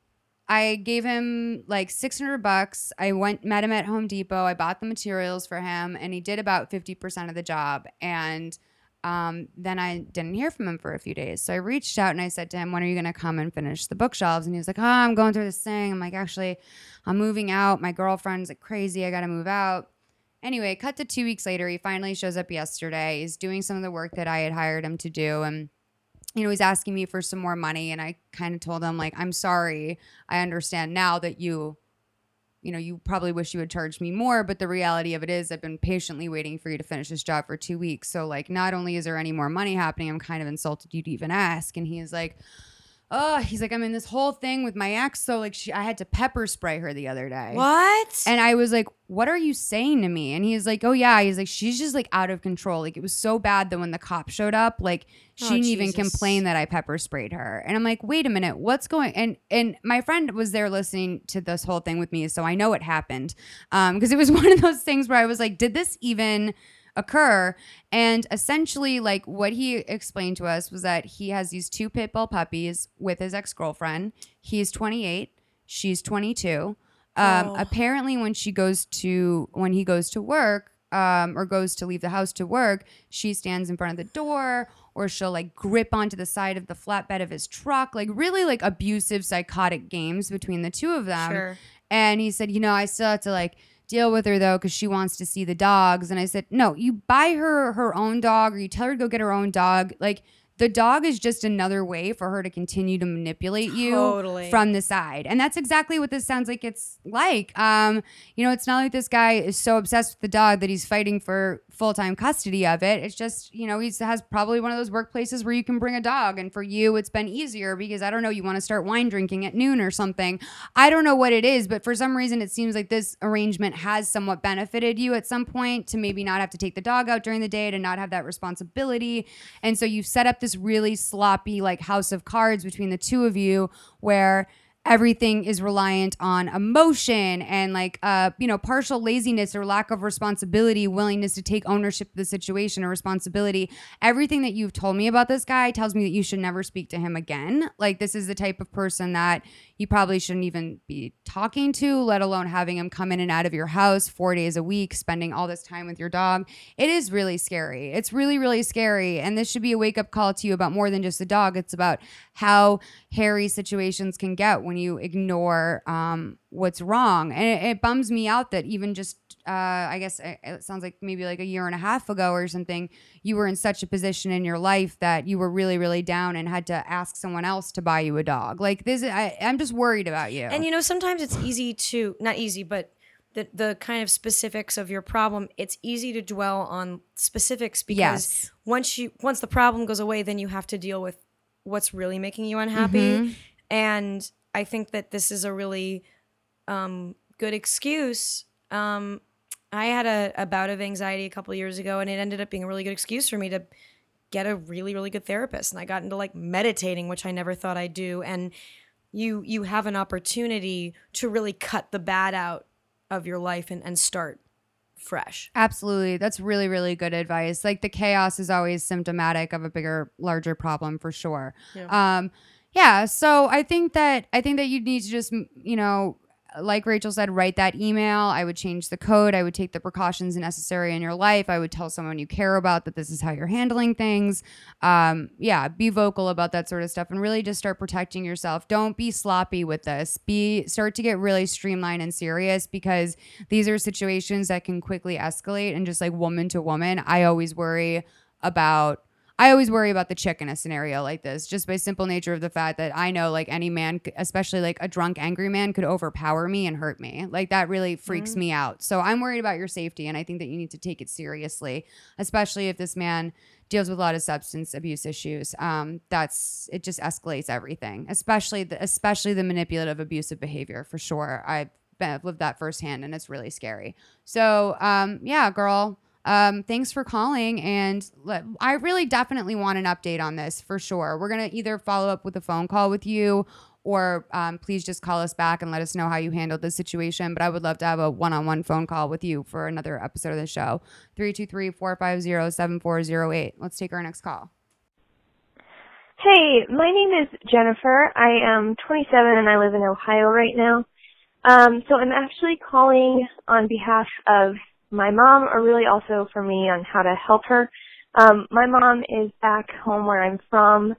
A: I gave him like $600. I met him at Home Depot. I bought the materials for him, and he did about 50% of the job. And then I didn't hear from him for a few days. So I reached out and I said to him, when are you going to come and finish the bookshelves? And he was like, oh, I'm going through this thing. I'm like, actually, I'm moving out. My girlfriend's like crazy. I got to move out. Anyway, cut to 2 weeks later. He finally shows up yesterday. He's doing some of the work that I had hired him to do. And he's asking me for some more money, and I kind of told him, like, I'm sorry. I understand now that you probably wish you had charged me more, but the reality of it is I've been patiently waiting for you to finish this job for 2 weeks. So, like, not only is there any more money happening, I'm kind of insulted you'd even ask. And he's like, I'm in this whole thing with my ex. So, like, I had to pepper spray her the other day.
B: What?
A: And I was like, what are you saying to me? And he's like, oh, yeah. He's like, she's just, like, out of control. Like, it was so bad that when the cop showed up, like, she didn't even complain that I pepper sprayed her. And I'm like, wait a minute, what's going? And my friend was there listening to this whole thing with me, so I know it happened. Because it was one of those things where I was like, did this even occur? And essentially, like, what he explained to us was that he has these 2 pit bull puppies with his ex-girlfriend. He's 28, she's 22. Apparently when he goes to work, or goes to leave the house to work, she stands in front of the door, or she'll like grip onto the side of the flatbed of his truck, like really like abusive, psychotic games between the two of them.
B: Sure.
A: And he said, I still have to like deal with her though, because she wants to see the dogs. And I said, no, you buy her own dog, or you tell her to go get her own dog. Like, the dog is just another way for her to continue to manipulate you from the side. And that's exactly what this sounds like it's like. It's not like this guy is so obsessed with the dog that he's fighting for full-time custody of it. It's just, he has probably one of those workplaces where you can bring a dog. And for you, it's been easier because, I don't know, you want to start wine drinking at noon or something. I don't know what it is, but for some reason, it seems like this arrangement has somewhat benefited you at some point to maybe not have to take the dog out during the day, to not have that responsibility. And so you've set up this really sloppy like house of cards between the two of you, where everything is reliant on emotion and like partial laziness or lack of responsibility, willingness to take ownership of the situation or responsibility. Everything that you've told me about this guy tells me that you should never speak to him again. Like, this is the type of person that you probably shouldn't even be talking to, let alone having him come in and out of your house 4 days a week, spending all this time with your dog. It is really scary. It's really, really scary. And this should be a wake-up call to you about more than just the dog. It's about how hairy situations can get when you ignore what's wrong. And it bums me out that even just, I guess it sounds like maybe like a year and a half ago or something, you were in such a position in your life that you were really, really down and had to ask someone else to buy you a dog. Like this, I'm just worried about you.
B: And sometimes it's easy to, not easy, but the kind of specifics of your problem, it's easy to dwell on specifics because once the problem goes away, then you have to deal with what's really making you unhappy. Mm-hmm. And I think that this is a really good excuse. I had a bout of anxiety a couple years ago, and it ended up being a really good excuse for me to get a really, really good therapist. And I got into like meditating, which I never thought I'd do. And you have an opportunity to really cut the bad out of your life and start fresh.
A: Absolutely. That's really, really good advice. Like, the chaos is always symptomatic of a bigger, larger problem for sure. Yeah. So I think that you need to just, like Rachel said, write that email. I would change the code. I would take the precautions necessary in your life. I would tell someone you care about that this is how you're handling things. Be vocal about that sort of stuff and really just start protecting yourself. Don't be sloppy with this. Start to get really streamlined and serious, because these are situations that can quickly escalate. And just like woman to woman, I always worry about the chick in a scenario like this, just by simple nature of the fact that I know like any man, especially like a drunk, angry man, could overpower me and hurt me. Like that really freaks me out. So I'm worried about your safety. And I think that you need to take it seriously, especially if this man deals with a lot of substance abuse issues. It just escalates everything, especially the manipulative, abusive behavior, for sure. I've lived that firsthand, and it's really scary. So girl. Thanks for calling, and I really definitely want an update on this for sure. We're going to either follow up with a phone call with you, or please just call us back and let us know how you handled this situation. But I would love to have a one-on-one phone call with you for another episode of the show. 323-450-7408. Let's take our next call.
D: Hey, my name is Jennifer. I am 27 and I live in Ohio right now. So I'm actually calling on behalf of my mom, or really also for me, on how to help her. My mom is back home where I'm from,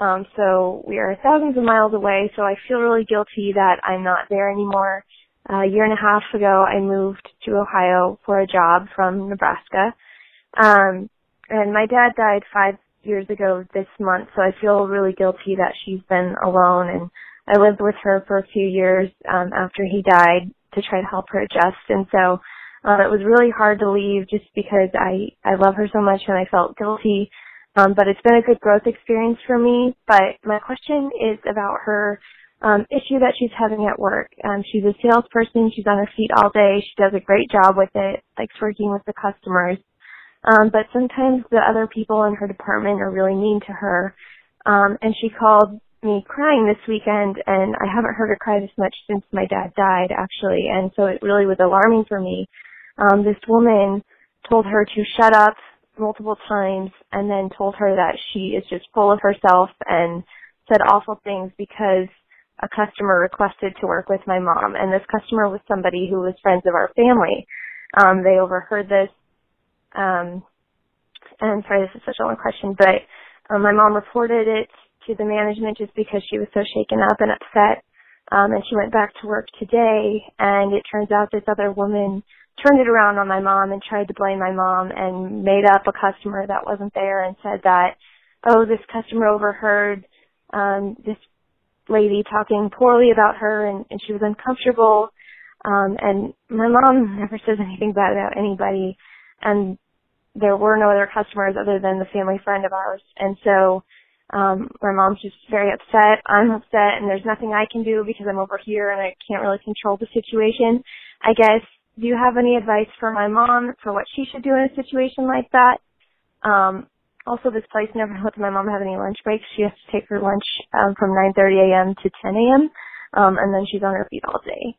D: so we are thousands of miles away, so I feel really guilty that I'm not there anymore. A year and a half ago, I moved to Ohio for a job from Nebraska, and my dad died 5 years ago this month, so I feel really guilty that she's been alone, and I lived with her for a few years after he died to try to help her adjust, and so it was really hard to leave just because I love her so much and I felt guilty. But it's been a good growth experience for me. But my question is about her issue that she's having at work. She's a salesperson. She's on her feet all day. She does a great job with it, likes working with the customers. But sometimes the other people in her department are really mean to her. And she called me crying this weekend, and I haven't heard her cry this much since my dad died, actually. And so it really was alarming for me. This woman told her to shut up multiple times, and then told her that she is just full of herself, and said awful things because a customer requested to work with my mom. And this customer was somebody who was friends of our family. They overheard this. And sorry, this is such a long question, but my mom reported it to the management just because she was so shaken up and upset. And she went back to work today, and it turns out this other woman turned it around on my mom and tried to blame my mom and made up a customer that wasn't there and said that, oh, this customer overheard this lady talking poorly about her, and she was uncomfortable. And my mom never says anything bad about anybody, and there were no other customers other than the family friend of ours. And so my mom's just very upset. I'm upset, and there's nothing I can do because I'm over here and I can't really control the situation. I guess, do you have any advice for my mom for what she should do in a situation like that? Also, this place never lets my mom have any lunch breaks. She has to take her lunch from 9:30 a.m. to 10 a.m., and then she's on her feet all day.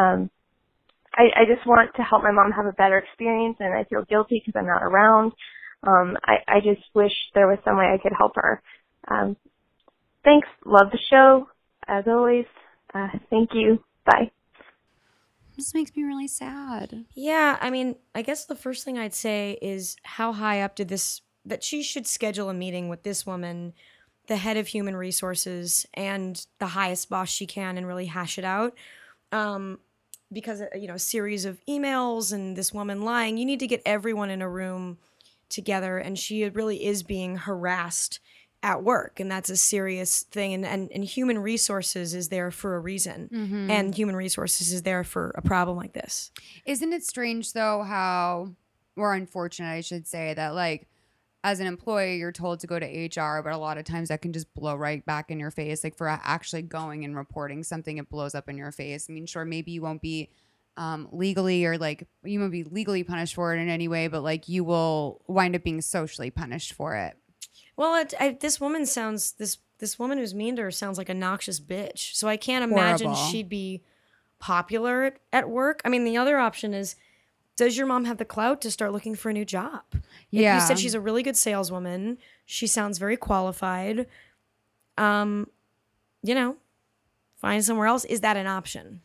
D: I just want to help my mom have a better experience, and I feel guilty because I'm not around. I just wish there was some way I could help her. Thanks. Love the show, as always. Thank you. Bye.
A: This makes me really sad.
B: Yeah, I mean, I guess the first thing I'd say is how high up did that she should schedule a meeting with this woman, the head of human resources, and the highest boss she can, and really hash it out. Because, a series of emails and this woman lying, you need to get everyone in a room together, and she really is being harassed at work, and that's a serious thing, and human resources is there for a reason, and human resources is there for a problem like this.
A: Isn't it strange though or unfortunate I should say, that like as an employee you're told to go to HR, but a lot of times that can just blow right back in your face. Like for actually going and reporting something, it blows up in your face. I mean, sure, maybe you won't be legally, or like you won't be legally punished for it in any way, but like you will wind up being socially punished for it.
B: Well, this woman who's mean to her sounds like a noxious bitch. So I can't imagine she'd be popular at work. I mean, the other option is, does your mom have the clout to start looking for a new job?
A: Yeah.
B: You said she's a really good saleswoman. She sounds very qualified. Find somewhere else. Is that an option?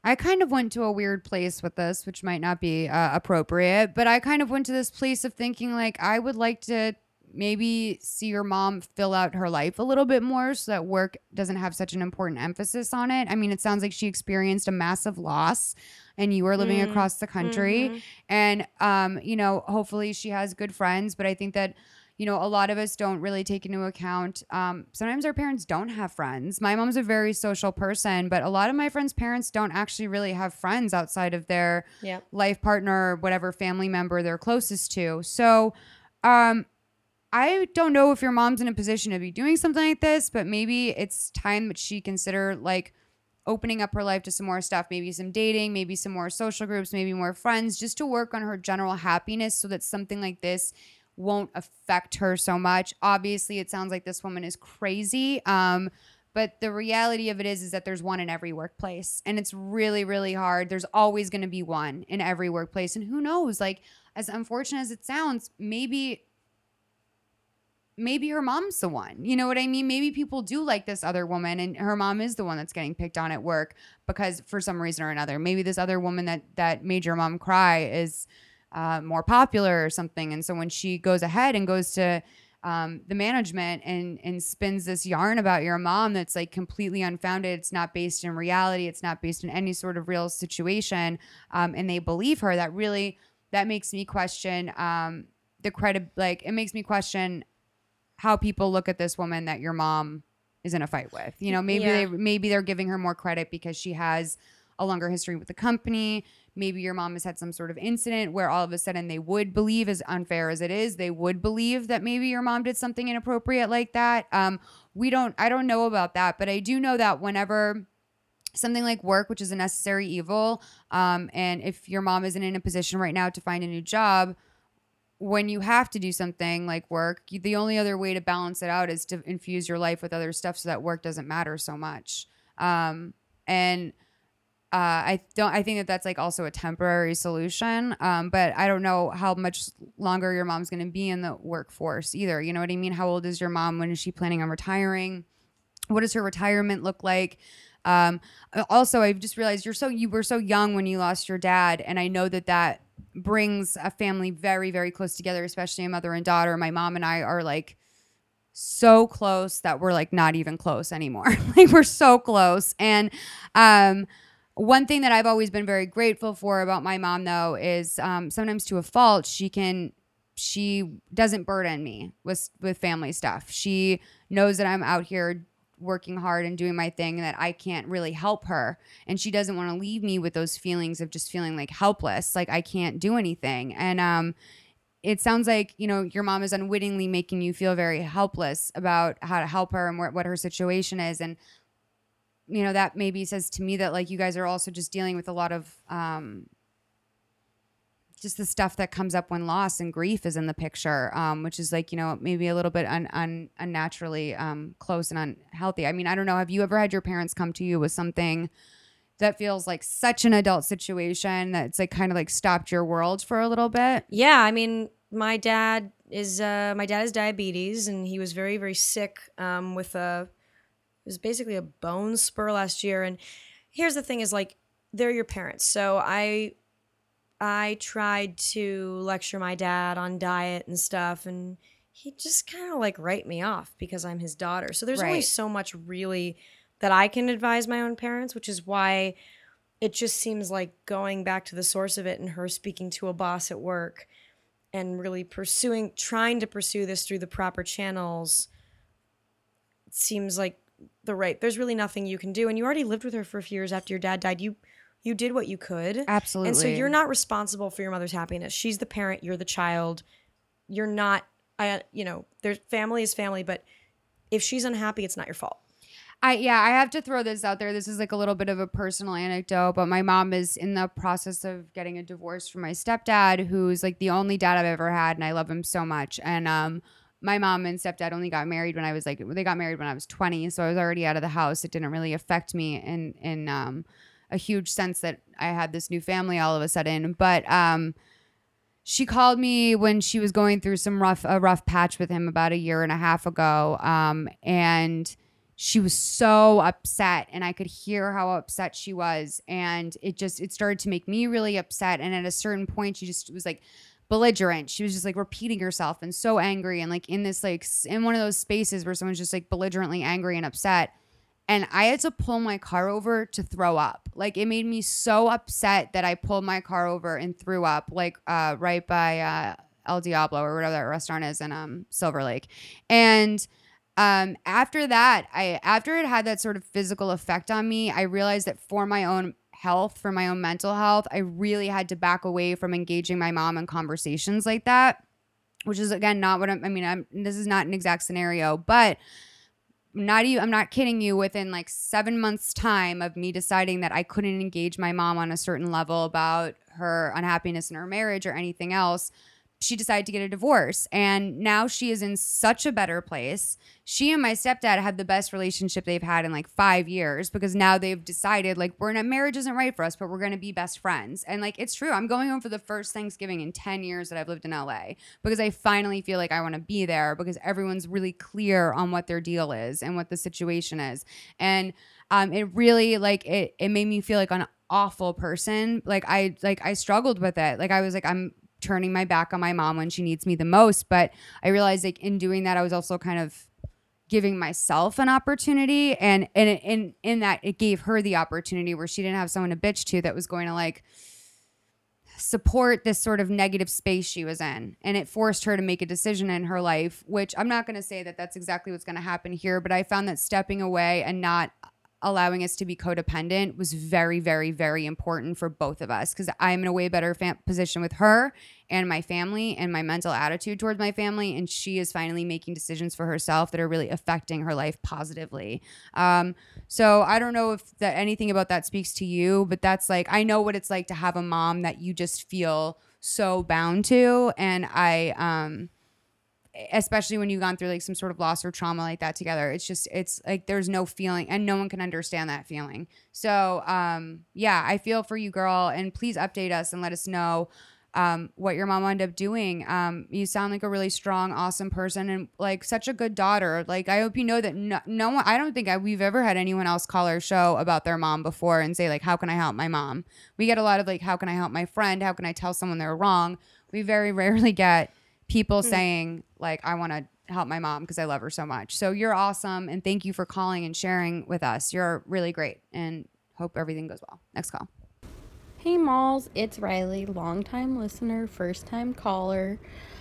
A: I kind of went to a weird place with this, which might not be appropriate, but I kind of went to this place of thinking like I would like to maybe see your mom fill out her life a little bit more so that work doesn't have such an important emphasis on it. I mean, it sounds like she experienced a massive loss and you are living across the country. And, hopefully she has good friends. But I think that, a lot of us don't really take into account. Sometimes our parents don't have friends. My mom's a very social person, but a lot of my friends' parents don't actually really have friends outside of their life partner or whatever family member they're closest to. So, I don't know if your mom's in a position to be doing something like this, but maybe it's time that she consider like opening up her life to some more stuff, maybe some dating, maybe some more social groups, maybe more friends, just to work on her general happiness so that something like this won't affect her so much. Obviously, it sounds like this woman is crazy. But the reality of it is that there's one in every workplace and it's really, really hard. There's always going to be one in every workplace. And who knows, like as unfortunate as it sounds, maybe her mom's the one. You know what I mean? Maybe people do like this other woman and her mom is the one that's getting picked on at work because for some reason or another, maybe this other woman that made your mom cry is more popular or something. And so when she goes ahead and goes to the management and spins this yarn about your mom that's like completely unfounded, it's not based in reality, it's not based in any sort of real situation, and they believe her, that makes me question it makes me question how people look at this woman that your mom is in a fight with. Maybe they're giving her more credit because she has a longer history with the company. Maybe your mom has had some sort of incident where all of a sudden they would believe, as unfair as it is, they would believe that maybe your mom did something inappropriate like that. I don't know about that, but I do know that whenever something like work, which is a necessary evil, and if your mom isn't in a position right now to find a new job, when you have to do something like work, the only other way to balance it out is to infuse your life with other stuff so that work doesn't matter so much. I think that that's like also a temporary solution. But I don't know how much longer your mom's going to be in the workforce either. You know what I mean? How old is your mom? When is she planning on retiring? What does her retirement look like? Also, I've just realized you were so young when you lost your dad. And I know that brings a family very, very close together, especially a mother and daughter. My mom and I are like so close that we're like not even close anymore. Like we're so close. And one thing that I've always been very grateful for about my mom though is sometimes to a fault, she doesn't burden me with family stuff. She knows that I'm out here working hard and doing my thing and that I can't really help her. And she doesn't want to leave me with those feelings of just feeling like helpless, like I can't do anything. And it sounds like, your mom is unwittingly making you feel very helpless about how to help her and what her situation is. And, that maybe says to me that like you guys are also just dealing with a lot of just the stuff that comes up when loss and grief is in the picture, which is like, maybe a little bit unnaturally close and unhealthy. I mean, I don't know. Have you ever had your parents come to you with something that feels like such an adult situation that it's like kind of like stopped your world for a little bit?
B: Yeah. I mean, my dad has diabetes and he was very, very sick it was basically a bone spur last year. And here's the thing is like, they're your parents. So I tried to lecture my dad on diet and stuff, and he just kind of like write me off because I'm his daughter. So there's only so much really that I can advise my own parents, which is why it just seems like going back to the source of it and her speaking to a boss at work and really trying to pursue this through the proper channels. It seems like there's really nothing you can do. And you already lived with her for a few years after your dad died. You did what you could.
A: Absolutely.
B: And so you're not responsible for your mother's happiness. She's the parent. You're the child. You're not, their family is family, but if she's unhappy, it's not your fault.
A: I have to throw this out there. This is like a little bit of a personal anecdote, but my mom is in the process of getting a divorce from my stepdad, who's like the only dad I've ever had, and I love him so much. And my mom and stepdad only got married they got married when I was 20, so I was already out of the house. It didn't really affect me in a huge sense that I had this new family all of a sudden. But she called me when she was going through a rough patch with him about a year and a half ago. And she was so upset, and I could hear how upset she was. And it started to make me really upset. And at a certain point, she just was like belligerent. She was just like repeating herself and so angry, and like in this, like in one of those spaces where someone's just like belligerently angry and upset. And I had to pull my car over to throw up. Like, it made me so upset that I pulled my car over and threw up, like right by El Diablo or whatever that restaurant is in Silver Lake. And after that, after it had that sort of physical effect on me, I realized that for my own health, for my own mental health, I really had to back away from engaging my mom in conversations like that, which is, again, not what this is not an exact scenario, but I'm not kidding you, within like 7 months time of me deciding that I couldn't engage my mom on a certain level about her unhappiness in her marriage or anything else, she decided to get a divorce. And now she is in such a better place. She and my stepdad have the best relationship they've had in like 5 years, because now they've decided like marriage isn't right for us, but we're going to be best friends. And like, it's true. I'm going home for the first Thanksgiving in 10 years that I've lived in LA, because I finally feel like I want to be there, because everyone's really clear on what their deal is and what the situation is. And it really, like, it made me feel like an awful person. Like I struggled with it. Like, I was like, I'm turning my back on my mom when she needs me the most. But I realized, like, in doing that, I was also kind of giving myself an opportunity, and in that it gave her the opportunity where she didn't have someone to bitch to that was going to like support this sort of negative space she was in. And it forced her to make a decision in her life, which I'm not going to say that that's exactly what's going to happen here, but I found that stepping away and not allowing us to be codependent was very, very, very important for both of us, because I'm in a way better position with her and my family and my mental attitude towards my family, and she is finally making decisions for herself that are really affecting her life positively. So I don't know if that anything about that speaks to you, but that's like, I know what it's like to have a mom that you just feel so bound to, and especially when you've gone through like some sort of loss or trauma like that together, it's like there's no feeling, and no one can understand that feeling. So yeah, I feel for you, girl, and please update us and let us know what your mom ended up doing. You sound like a really strong, awesome person, and like such a good daughter. Like, I hope you know that no one, I don't think we've ever had anyone else call our show about their mom before and say like, how can I help my mom? We get a lot of like, how can I help my friend? How can I tell someone they're wrong? We very rarely get people saying like, I want to help my mom because I love her so much. So you're awesome, and thank you for calling and sharing with us. You're really great, and hope everything goes well. Next call.
F: Hey Malls, it's Riley, longtime listener, first time caller.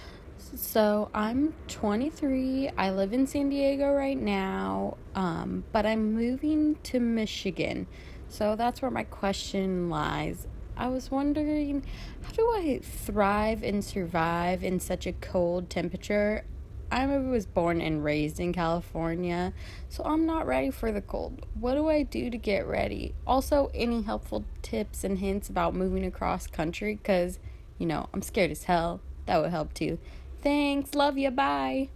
F: So I'm 23. I live in San Diego right now, but I'm moving to Michigan. So that's where my question lies. I was wondering, how do I thrive and survive in such a cold temperature? I was born and raised in California, so I'm not ready for the cold. What do I do to get ready? Also, any helpful tips and hints about moving across country? Because, I'm scared as hell. That would help too. Thanks. Love you. Bye.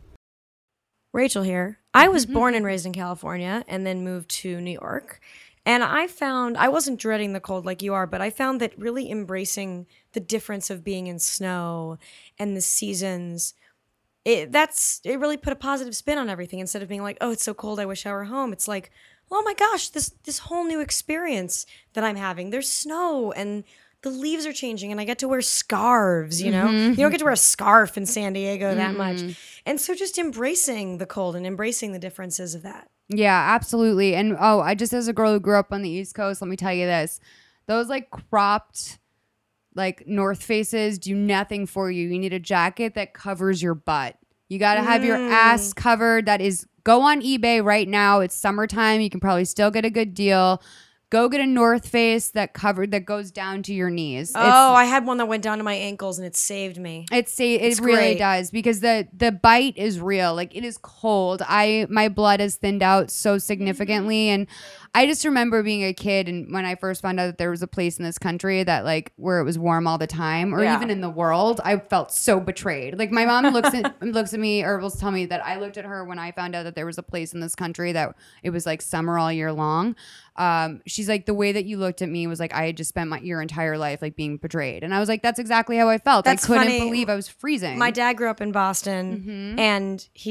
B: Rachel here. I was born and raised in California and then moved to New York. And I found, I wasn't dreading the cold like you are, but I found that really embracing the difference of being in snow and the seasons, it really put a positive spin on everything. Instead of being like, oh, it's so cold, I wish I were home. It's like, oh my gosh, this whole new experience that I'm having. There's snow and the leaves are changing and I get to wear scarves, You don't get to wear a scarf in San Diego that much. And so just embracing the cold and embracing the differences of that.
A: Yeah, absolutely. And I just, as a girl who grew up on the East Coast, let me tell you this. Those like cropped like North Faces do nothing for you. You need a jacket that covers your butt. You got to have your ass covered. Go on eBay right now. It's summertime. You can probably still get a good deal. Go get a North Face that goes down to your knees.
B: I had one that went down to my ankles and it saved me.
A: It really does, because the bite is real. Like, it is cold. My blood has thinned out so significantly, and I just remember being a kid, and when I first found out that there was a place in this country that like where it was warm all the time, or even in the world, I felt so betrayed. Like, my mom looks at me, or will tell me that I looked at her when I found out that there was a place in this country that it was like summer all year long. She's like, the way that you looked at me was like I had just spent your entire life like being betrayed. And I was like, that's exactly how I felt. I couldn't believe I was freezing.
B: My dad grew up in Boston and he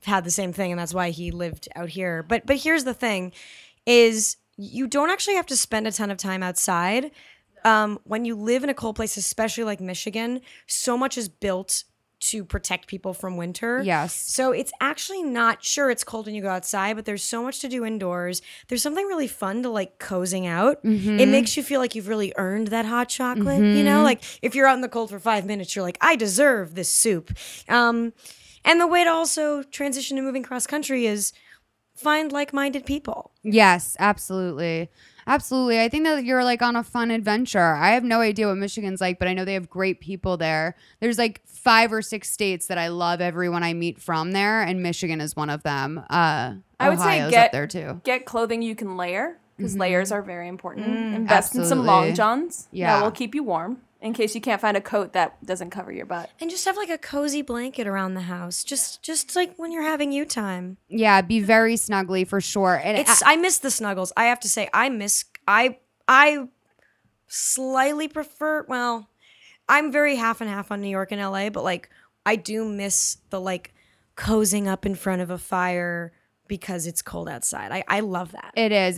B: had the same thing, and that's why he lived out here. But here's the thing, is you don't actually have to spend a ton of time outside. When you live in a cold place, especially like Michigan, so much is built to protect people from winter.
A: Yes.
B: So it's actually not, sure, it's cold when you go outside, but there's so much to do indoors. There's something really fun to like cozying out. It makes you feel like you've really earned that hot chocolate, you know? Like if you're out in the cold for 5 minutes, you're like, I deserve this soup. And the way to also transition to moving cross country is find like-minded people.
A: Yes, absolutely. Absolutely. I think that you're like on a fun adventure. I have no idea what Michigan's like, but I know they have great people there. There's like 5 or 6 states that I love everyone I meet from there, and Michigan is one of them.
C: I would
A: Ohio's
C: say
A: up there too.
C: Get clothing you can layer, because layers are very important. Invest in some long johns.
A: Yeah.
C: That will keep you warm in case you can't find a coat that doesn't cover your butt.
B: And just have like a cozy blanket around the house. Just like when you're having you time.
A: Yeah, be very snuggly for sure. And
B: I miss the snuggles. I have to say, I slightly prefer, well, I'm very half and half on New York and LA, but like I do miss the like cozying up in front of a fire because it's cold outside. I love that.
A: it is.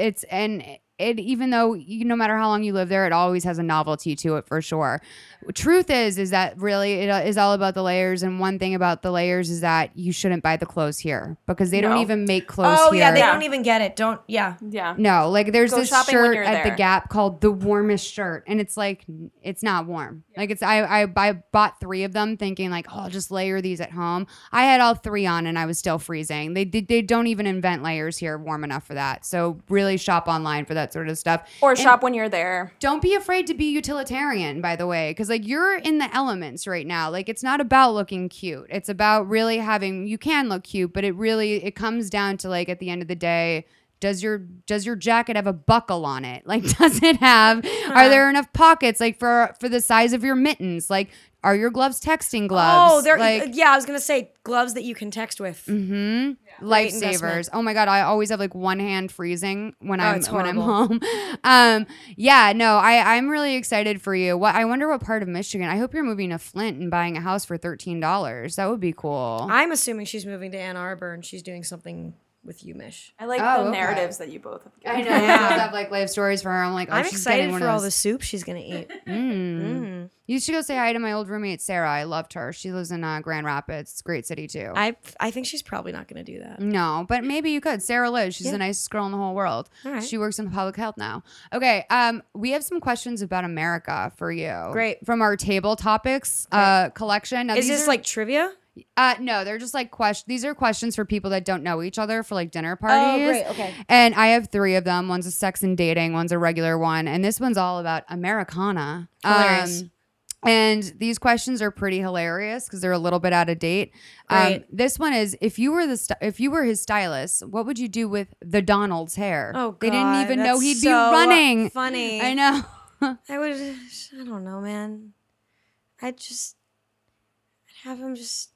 A: It even though no matter how long you live there, it always has a novelty to it for sure. Truth is that really it is all about the layers. And one thing about the layers is that you shouldn't buy the clothes here because they don't even make clothes here.
B: Oh yeah, they don't even get it. Yeah.
A: No, like there's
C: Go
A: this
C: shopping when
A: shirt
C: you're
A: at the
C: there.
A: Gap called the warmest shirt, and it's like it's not warm. Like it's I bought 3 of them thinking like, oh, I'll just layer these at home. I had all 3 on and I was still freezing. They don't even invent layers here warm enough for that. So really shop online for that sort of stuff.
C: Or
A: And
C: shop when you're there.
A: don't be afraid to be utilitarian, by the way, because like you're in the elements right now. Like it's not about looking cute. It's about really having, you can look cute, but it comes down to like at the end of the day, does your jacket have a buckle on it? Like, does it have, are there enough pockets like for the size of your mittens? Like, are your gloves texting gloves?
B: Oh, they're
A: like,
B: yeah, I was gonna say gloves that you can text with.
A: Lifesavers.
B: investment.
A: Oh my god, I always have like one hand freezing when I'm
B: it's
A: home. Yeah, no, I'm really excited for you. I wonder what part of Michigan. I hope you're moving to Flint and buying a house for $13. That would be cool.
B: I'm assuming she's moving to Ann Arbor and she's doing something with you, Mish.
C: I like
A: Oh,
C: the
A: okay.
C: narratives that you both have given.
A: I know. I have like life stories for her. I'm like, oh,
B: I'm
A: she's getting
B: excited
A: one
B: for
A: of
B: all
A: those.
B: the soup she's gonna eat.
A: You should go say hi to my old roommate Sarah. I loved her. She lives in Grand Rapids. It's a great city too.
B: I think she's probably not gonna do that.
A: No, but maybe you could. Sarah Liz. She's the nicest girl in the whole world.
B: All right.
A: She works in public health now. Okay. We have some questions about America for you.
B: Great.
A: From our table topics collection. Now,
B: Is
A: these
B: this
A: are-
B: like trivia?
A: no, they're just like questions. These are questions for people that don't know each other for like dinner parties.
B: great, okay.
A: And I have 3 of them. One's a sex and dating. One's a regular one. And this one's all about Americana.
B: Hilarious.
A: And these questions are pretty hilarious because they're a little bit out of date.
B: Great.
A: This one is: if you were his stylist, what would you do with the Donald's hair?
B: Oh,
A: they didn't
B: God,
A: even know
B: that's
A: he'd be
B: so
A: running.
B: funny.
A: I know.
B: I don't know, man. I'd have him just.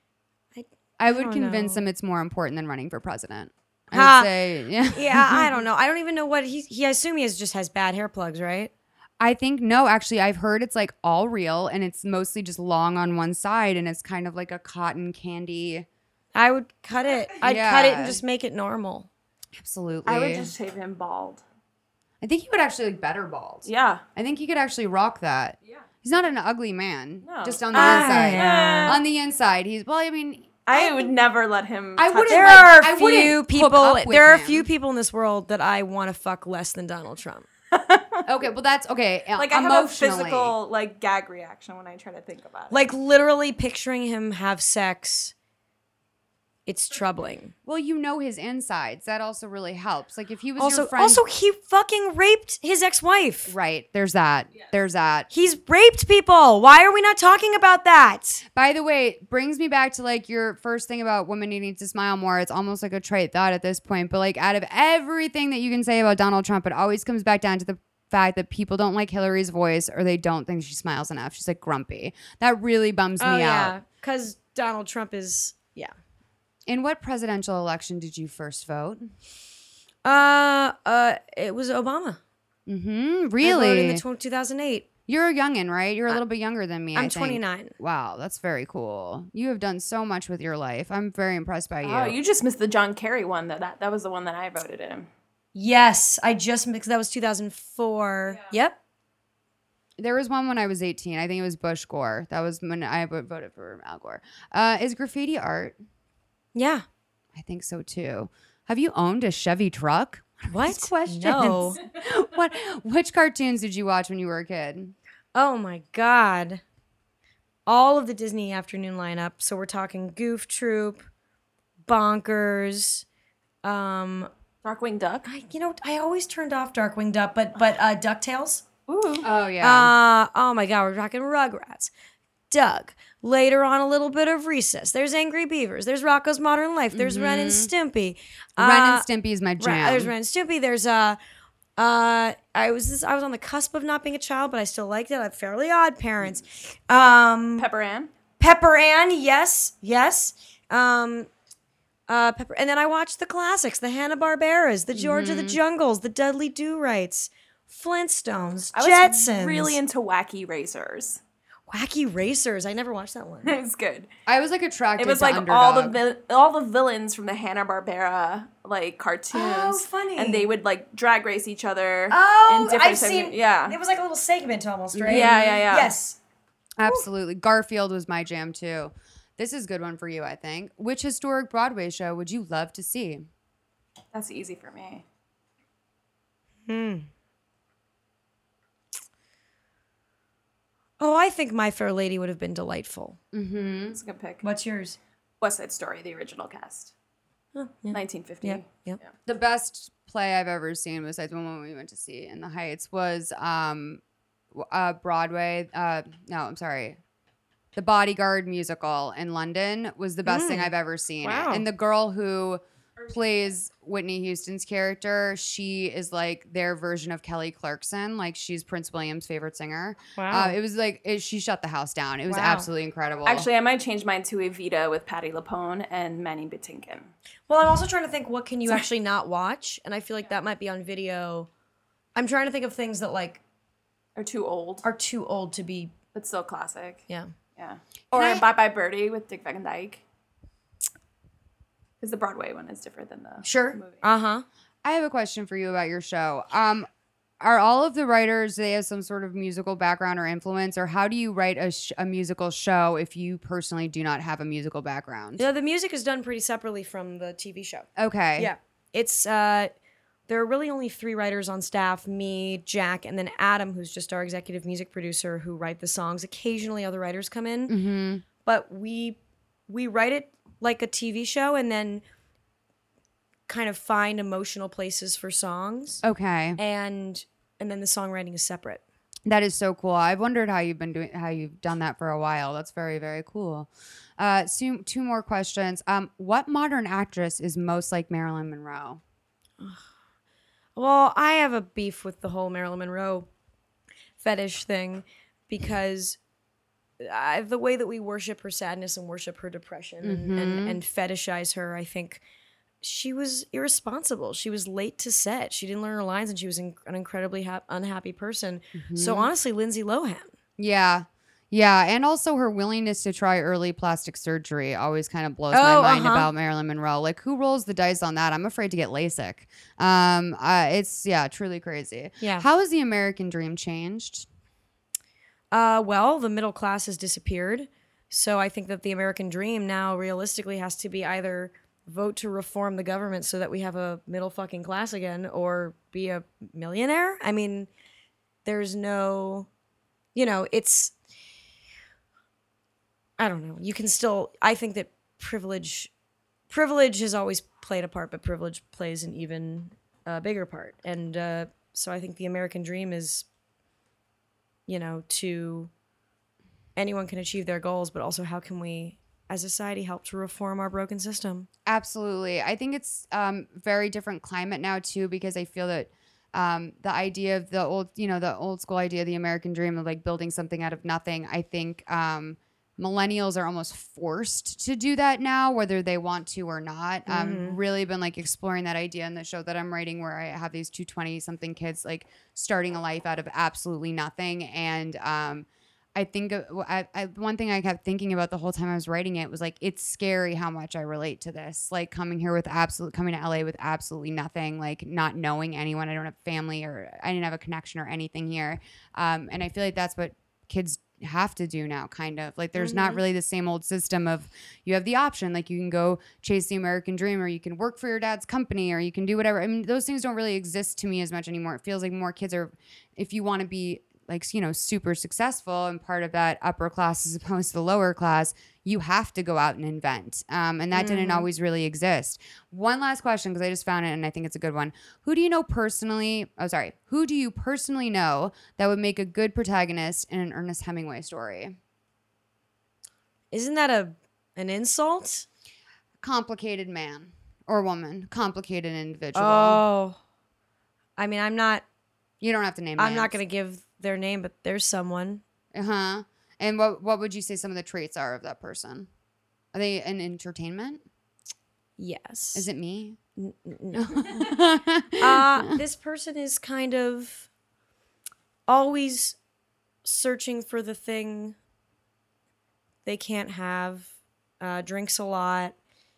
A: I would
B: don't
A: convince
B: know.
A: him it's more important than running for president. I
B: Ha.
A: would say, yeah.
B: Yeah, I don't know. I don't even know what he. I assume he just has bad hair plugs, right?
A: I think no, actually, I've heard it's like all real and it's mostly just long on one side and it's kind of like a cotton candy.
B: I would cut it. I'd cut it
A: Yeah.
B: and just make it normal.
A: Absolutely.
C: I would just shave him bald.
A: I think he would actually look better bald.
C: Yeah.
A: I think he could actually rock that.
C: Yeah.
A: He's not an ugly man.
C: No.
A: Just on the inside.
B: yeah.
A: On the inside, he's I mean,
C: I would never let him.
A: I
C: touch
A: wouldn't
C: me.
B: There
A: like-
B: are
A: I
B: few
A: wouldn't
B: people.
A: hook up with
B: There are
A: him.
B: few people in this world that I want to fuck less than Donald Trump.
A: okay, well that's okay.
C: Like I have a
A: Emotionally.
C: physical like gag reaction when I try to think about it.
B: Like literally picturing him have sex. It's troubling.
A: Well, you know his insides. That also really helps. Like if he was
B: Also,
A: your friend.
B: also he fucking raped his ex-wife.
A: Right. There's that. There's that.
B: He's raped people. Why are we not talking about that?
A: By the way, brings me back to like your first thing about women needing to smile more. It's almost like a trite thought at this point. But like out of everything that you can say about Donald Trump, it always comes back down to the fact that people don't like Hillary's voice or they don't think she smiles enough. She's like grumpy. That really bums me out.
B: because Donald Trump is
A: In what presidential election did you first vote?
B: It was Obama.
A: Mm-hmm.
B: I voted
A: Really?
B: in the 2008.
A: You're a youngin', right? You're a little bit younger than me.
B: I'm
A: I think.
B: 29.
A: Wow, that's very cool. You have done so much with your life. I'm very impressed by you.
C: Oh, you just missed the John Kerry one. That was the one that I voted in.
B: Yes, I just because that was 2004. Yep.
A: There was one when I was 18. I think it was Bush Gore. That was when I voted for Al Gore. Is graffiti art?
B: Yeah.
A: I think so too. Have you owned a Chevy truck?
B: What?
A: These questions.
B: No.
A: Which cartoons did you watch when you were a kid?
B: Oh my God. All of the Disney afternoon lineup. So we're talking Goof Troop, Bonkers,
C: Darkwing Duck.
B: I always turned off Darkwing Duck, but DuckTales.
C: Ooh.
A: Oh yeah.
B: Oh my God, we're talking Rugrats, Doug. Later on, a little bit of Recess. There's Angry Beavers. There's Rocko's Modern Life. There's Ren and Stimpy.
A: Ren and Stimpy is my jam.
B: There's Ren and Stimpy. There's I was on the cusp of not being a child, but I still liked it. I have Fairly Odd Parents.
C: Pepper Ann.
B: Pepper Ann, yes. Pepper, and then I watched the classics, the Hanna-Barberas, the George of the Jungles, the Dudley Do-Rights, Flintstones,
C: I was
B: Jetsons.
C: really into Wacky Racers.
B: Wacky Racers. I never watched that one.
C: It was good.
A: I was like attracted.
C: It was
A: to
C: like
A: Underdog.
C: all the villains from the Hanna-Barbera like cartoons.
B: Oh, funny.
C: And they would like drag race each other.
B: Oh,
C: in different
B: I've seen.
C: Yeah.
B: It was like a little segment almost, right?
C: Yeah.
B: Yes.
A: Absolutely. Garfield was my jam too. This is a good one for you, I think. Which historic Broadway show would you love to see?
C: That's easy for me.
B: Oh, I think My Fair Lady would have been delightful.
C: That's a good pick.
B: What's yours?
C: West Side Story, the original cast.
B: Oh, yeah.
C: 1950.
B: Yep.
A: The best play I've ever seen, besides one we went to see in the Heights, was Broadway. No, I'm sorry. The Bodyguard musical in London was the best thing I've ever seen.
B: Wow.
A: And the girl who plays Whitney Houston's character, she is like their version of Kelly Clarkson. Like she's Prince William's favorite singer.
B: Wow.
A: It was like she shut the house down. It was
B: Wow.
A: absolutely incredible.
C: Actually, I might change mine to Evita with Patti LuPone and Manny Patinkin.
B: Well, I'm also trying to think what can you actually not watch, and I feel like that might be on video. I'm trying to think of things that like
C: Or too old,
B: are too old to be.
C: but still classic.
B: Yeah.
C: Yeah. Or Bye Bye Birdie with Dick Van Dyke. Because the Broadway one is different than the movie.
B: Uh-huh.
A: I have a question for you about your show. Are all of the writers, they have some sort of musical background or influence, or how do you write a musical show if you personally do not have a musical background?
B: Yeah, the music is done pretty separately from the TV show.
A: Okay.
B: Yeah. It's there are really only 3 writers on staff, me, Jack, and then Adam, who's just our executive music producer who write the songs. Occasionally other writers come in. But we write it like a TV show and then kind of find emotional places for songs.
A: Okay.
B: And then the songwriting is separate.
A: That is so cool. I've wondered how you've done that for a while. That's very, very cool. Two more questions. What modern actress is most like Marilyn Monroe?
B: Well, I have a beef with the whole Marilyn Monroe fetish thing because the way that we worship her sadness and worship her depression and fetishize her, I think she was irresponsible. She was late to set. She didn't learn her lines and she was an incredibly unhappy person. So honestly, Lindsay Lohan.
A: Yeah. Yeah, and also her willingness to try early plastic surgery always kind of blows my mind about Marilyn Monroe. Like, who rolls the dice on that? I'm afraid to get LASIK. It's truly crazy.
B: Yeah.
A: How has the American dream changed?
B: Well, the middle class has disappeared. So I think that the American dream now realistically has to be either vote to reform the government so that we have a middle fucking class again or be a millionaire. I mean, there's no, it's, I don't know. You can still, I think that privilege has always played a part, but privilege plays an even bigger part. And so I think the American dream is, to anyone can achieve their goals, but also how can we, as a society, help to reform our broken system?
A: Absolutely. I think it's very different climate now too, because I feel that the idea of the old school idea of the American dream of like building something out of nothing, I think millennials are almost forced to do that now, whether they want to or not. Really been like exploring that idea in the show that I'm writing, where I have these 220-something kids like starting a life out of absolutely nothing. And I think one thing I kept thinking about the whole time I was writing it was like, it's scary how much I relate to this. Like coming to LA with absolutely nothing, like not knowing anyone. I don't have family, or I didn't have a connection or anything here. And I feel like that's what kids have to do now, kind of. Like there's not really the same old system of you have the option, like you can go chase the American dream, or you can work for your dad's company, or you can do whatever. I mean, those things don't really exist to me as much anymore. It feels like more kids are, if you want to be like, you know, super successful and part of that upper class as opposed to the lower class, you have to go out and invent. And that didn't always really exist. One last question, because I just found it and I think it's a good one. Who do you personally know that would make a good protagonist in an Ernest Hemingway story?
B: Isn't that an insult?
A: Complicated man or woman. Complicated individual.
B: Oh. I mean,
A: You don't have to name
B: I'm
A: names.
B: not going to give their name, but there's someone.
A: Uh-huh. And what would you say some of the traits are of that person? Are they in entertainment?
B: Yes.
A: Is it me?
B: No. This person is kind of always searching for the thing they can't have, drinks a lot,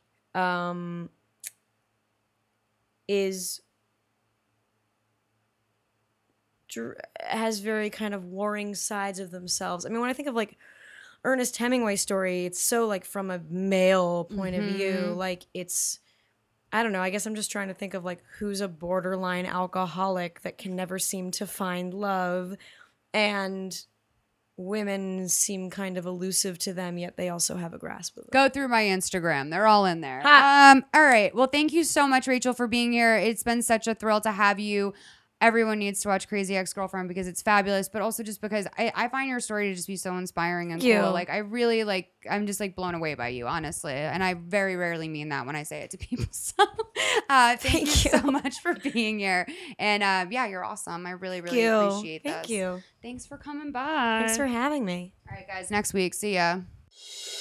B: has very kind of warring sides of themselves. I mean, when I think of like Ernest Hemingway story, it's so like from a male point of view, like it's, I don't know, I guess I'm just trying to think of like who's a borderline alcoholic that can never seem to find love, and women seem kind of elusive to them, yet they also have a grasp of it.
A: Go through my Instagram. They're all in there. All right. Well, thank you so much, Rachel, for being here. It's been such a thrill to have you. Everyone needs to watch Crazy Ex-Girlfriend because it's fabulous, but also just because I find your story to just be so inspiring and cool. Like I really I'm just like blown away by you, honestly. And I very rarely mean that when I say it to people. So thank you so much for being here. And yeah, you're awesome. I really appreciate this.
B: Thank you.
A: Thanks for coming by.
B: Thanks for having me.
A: All right, guys, next week. See ya.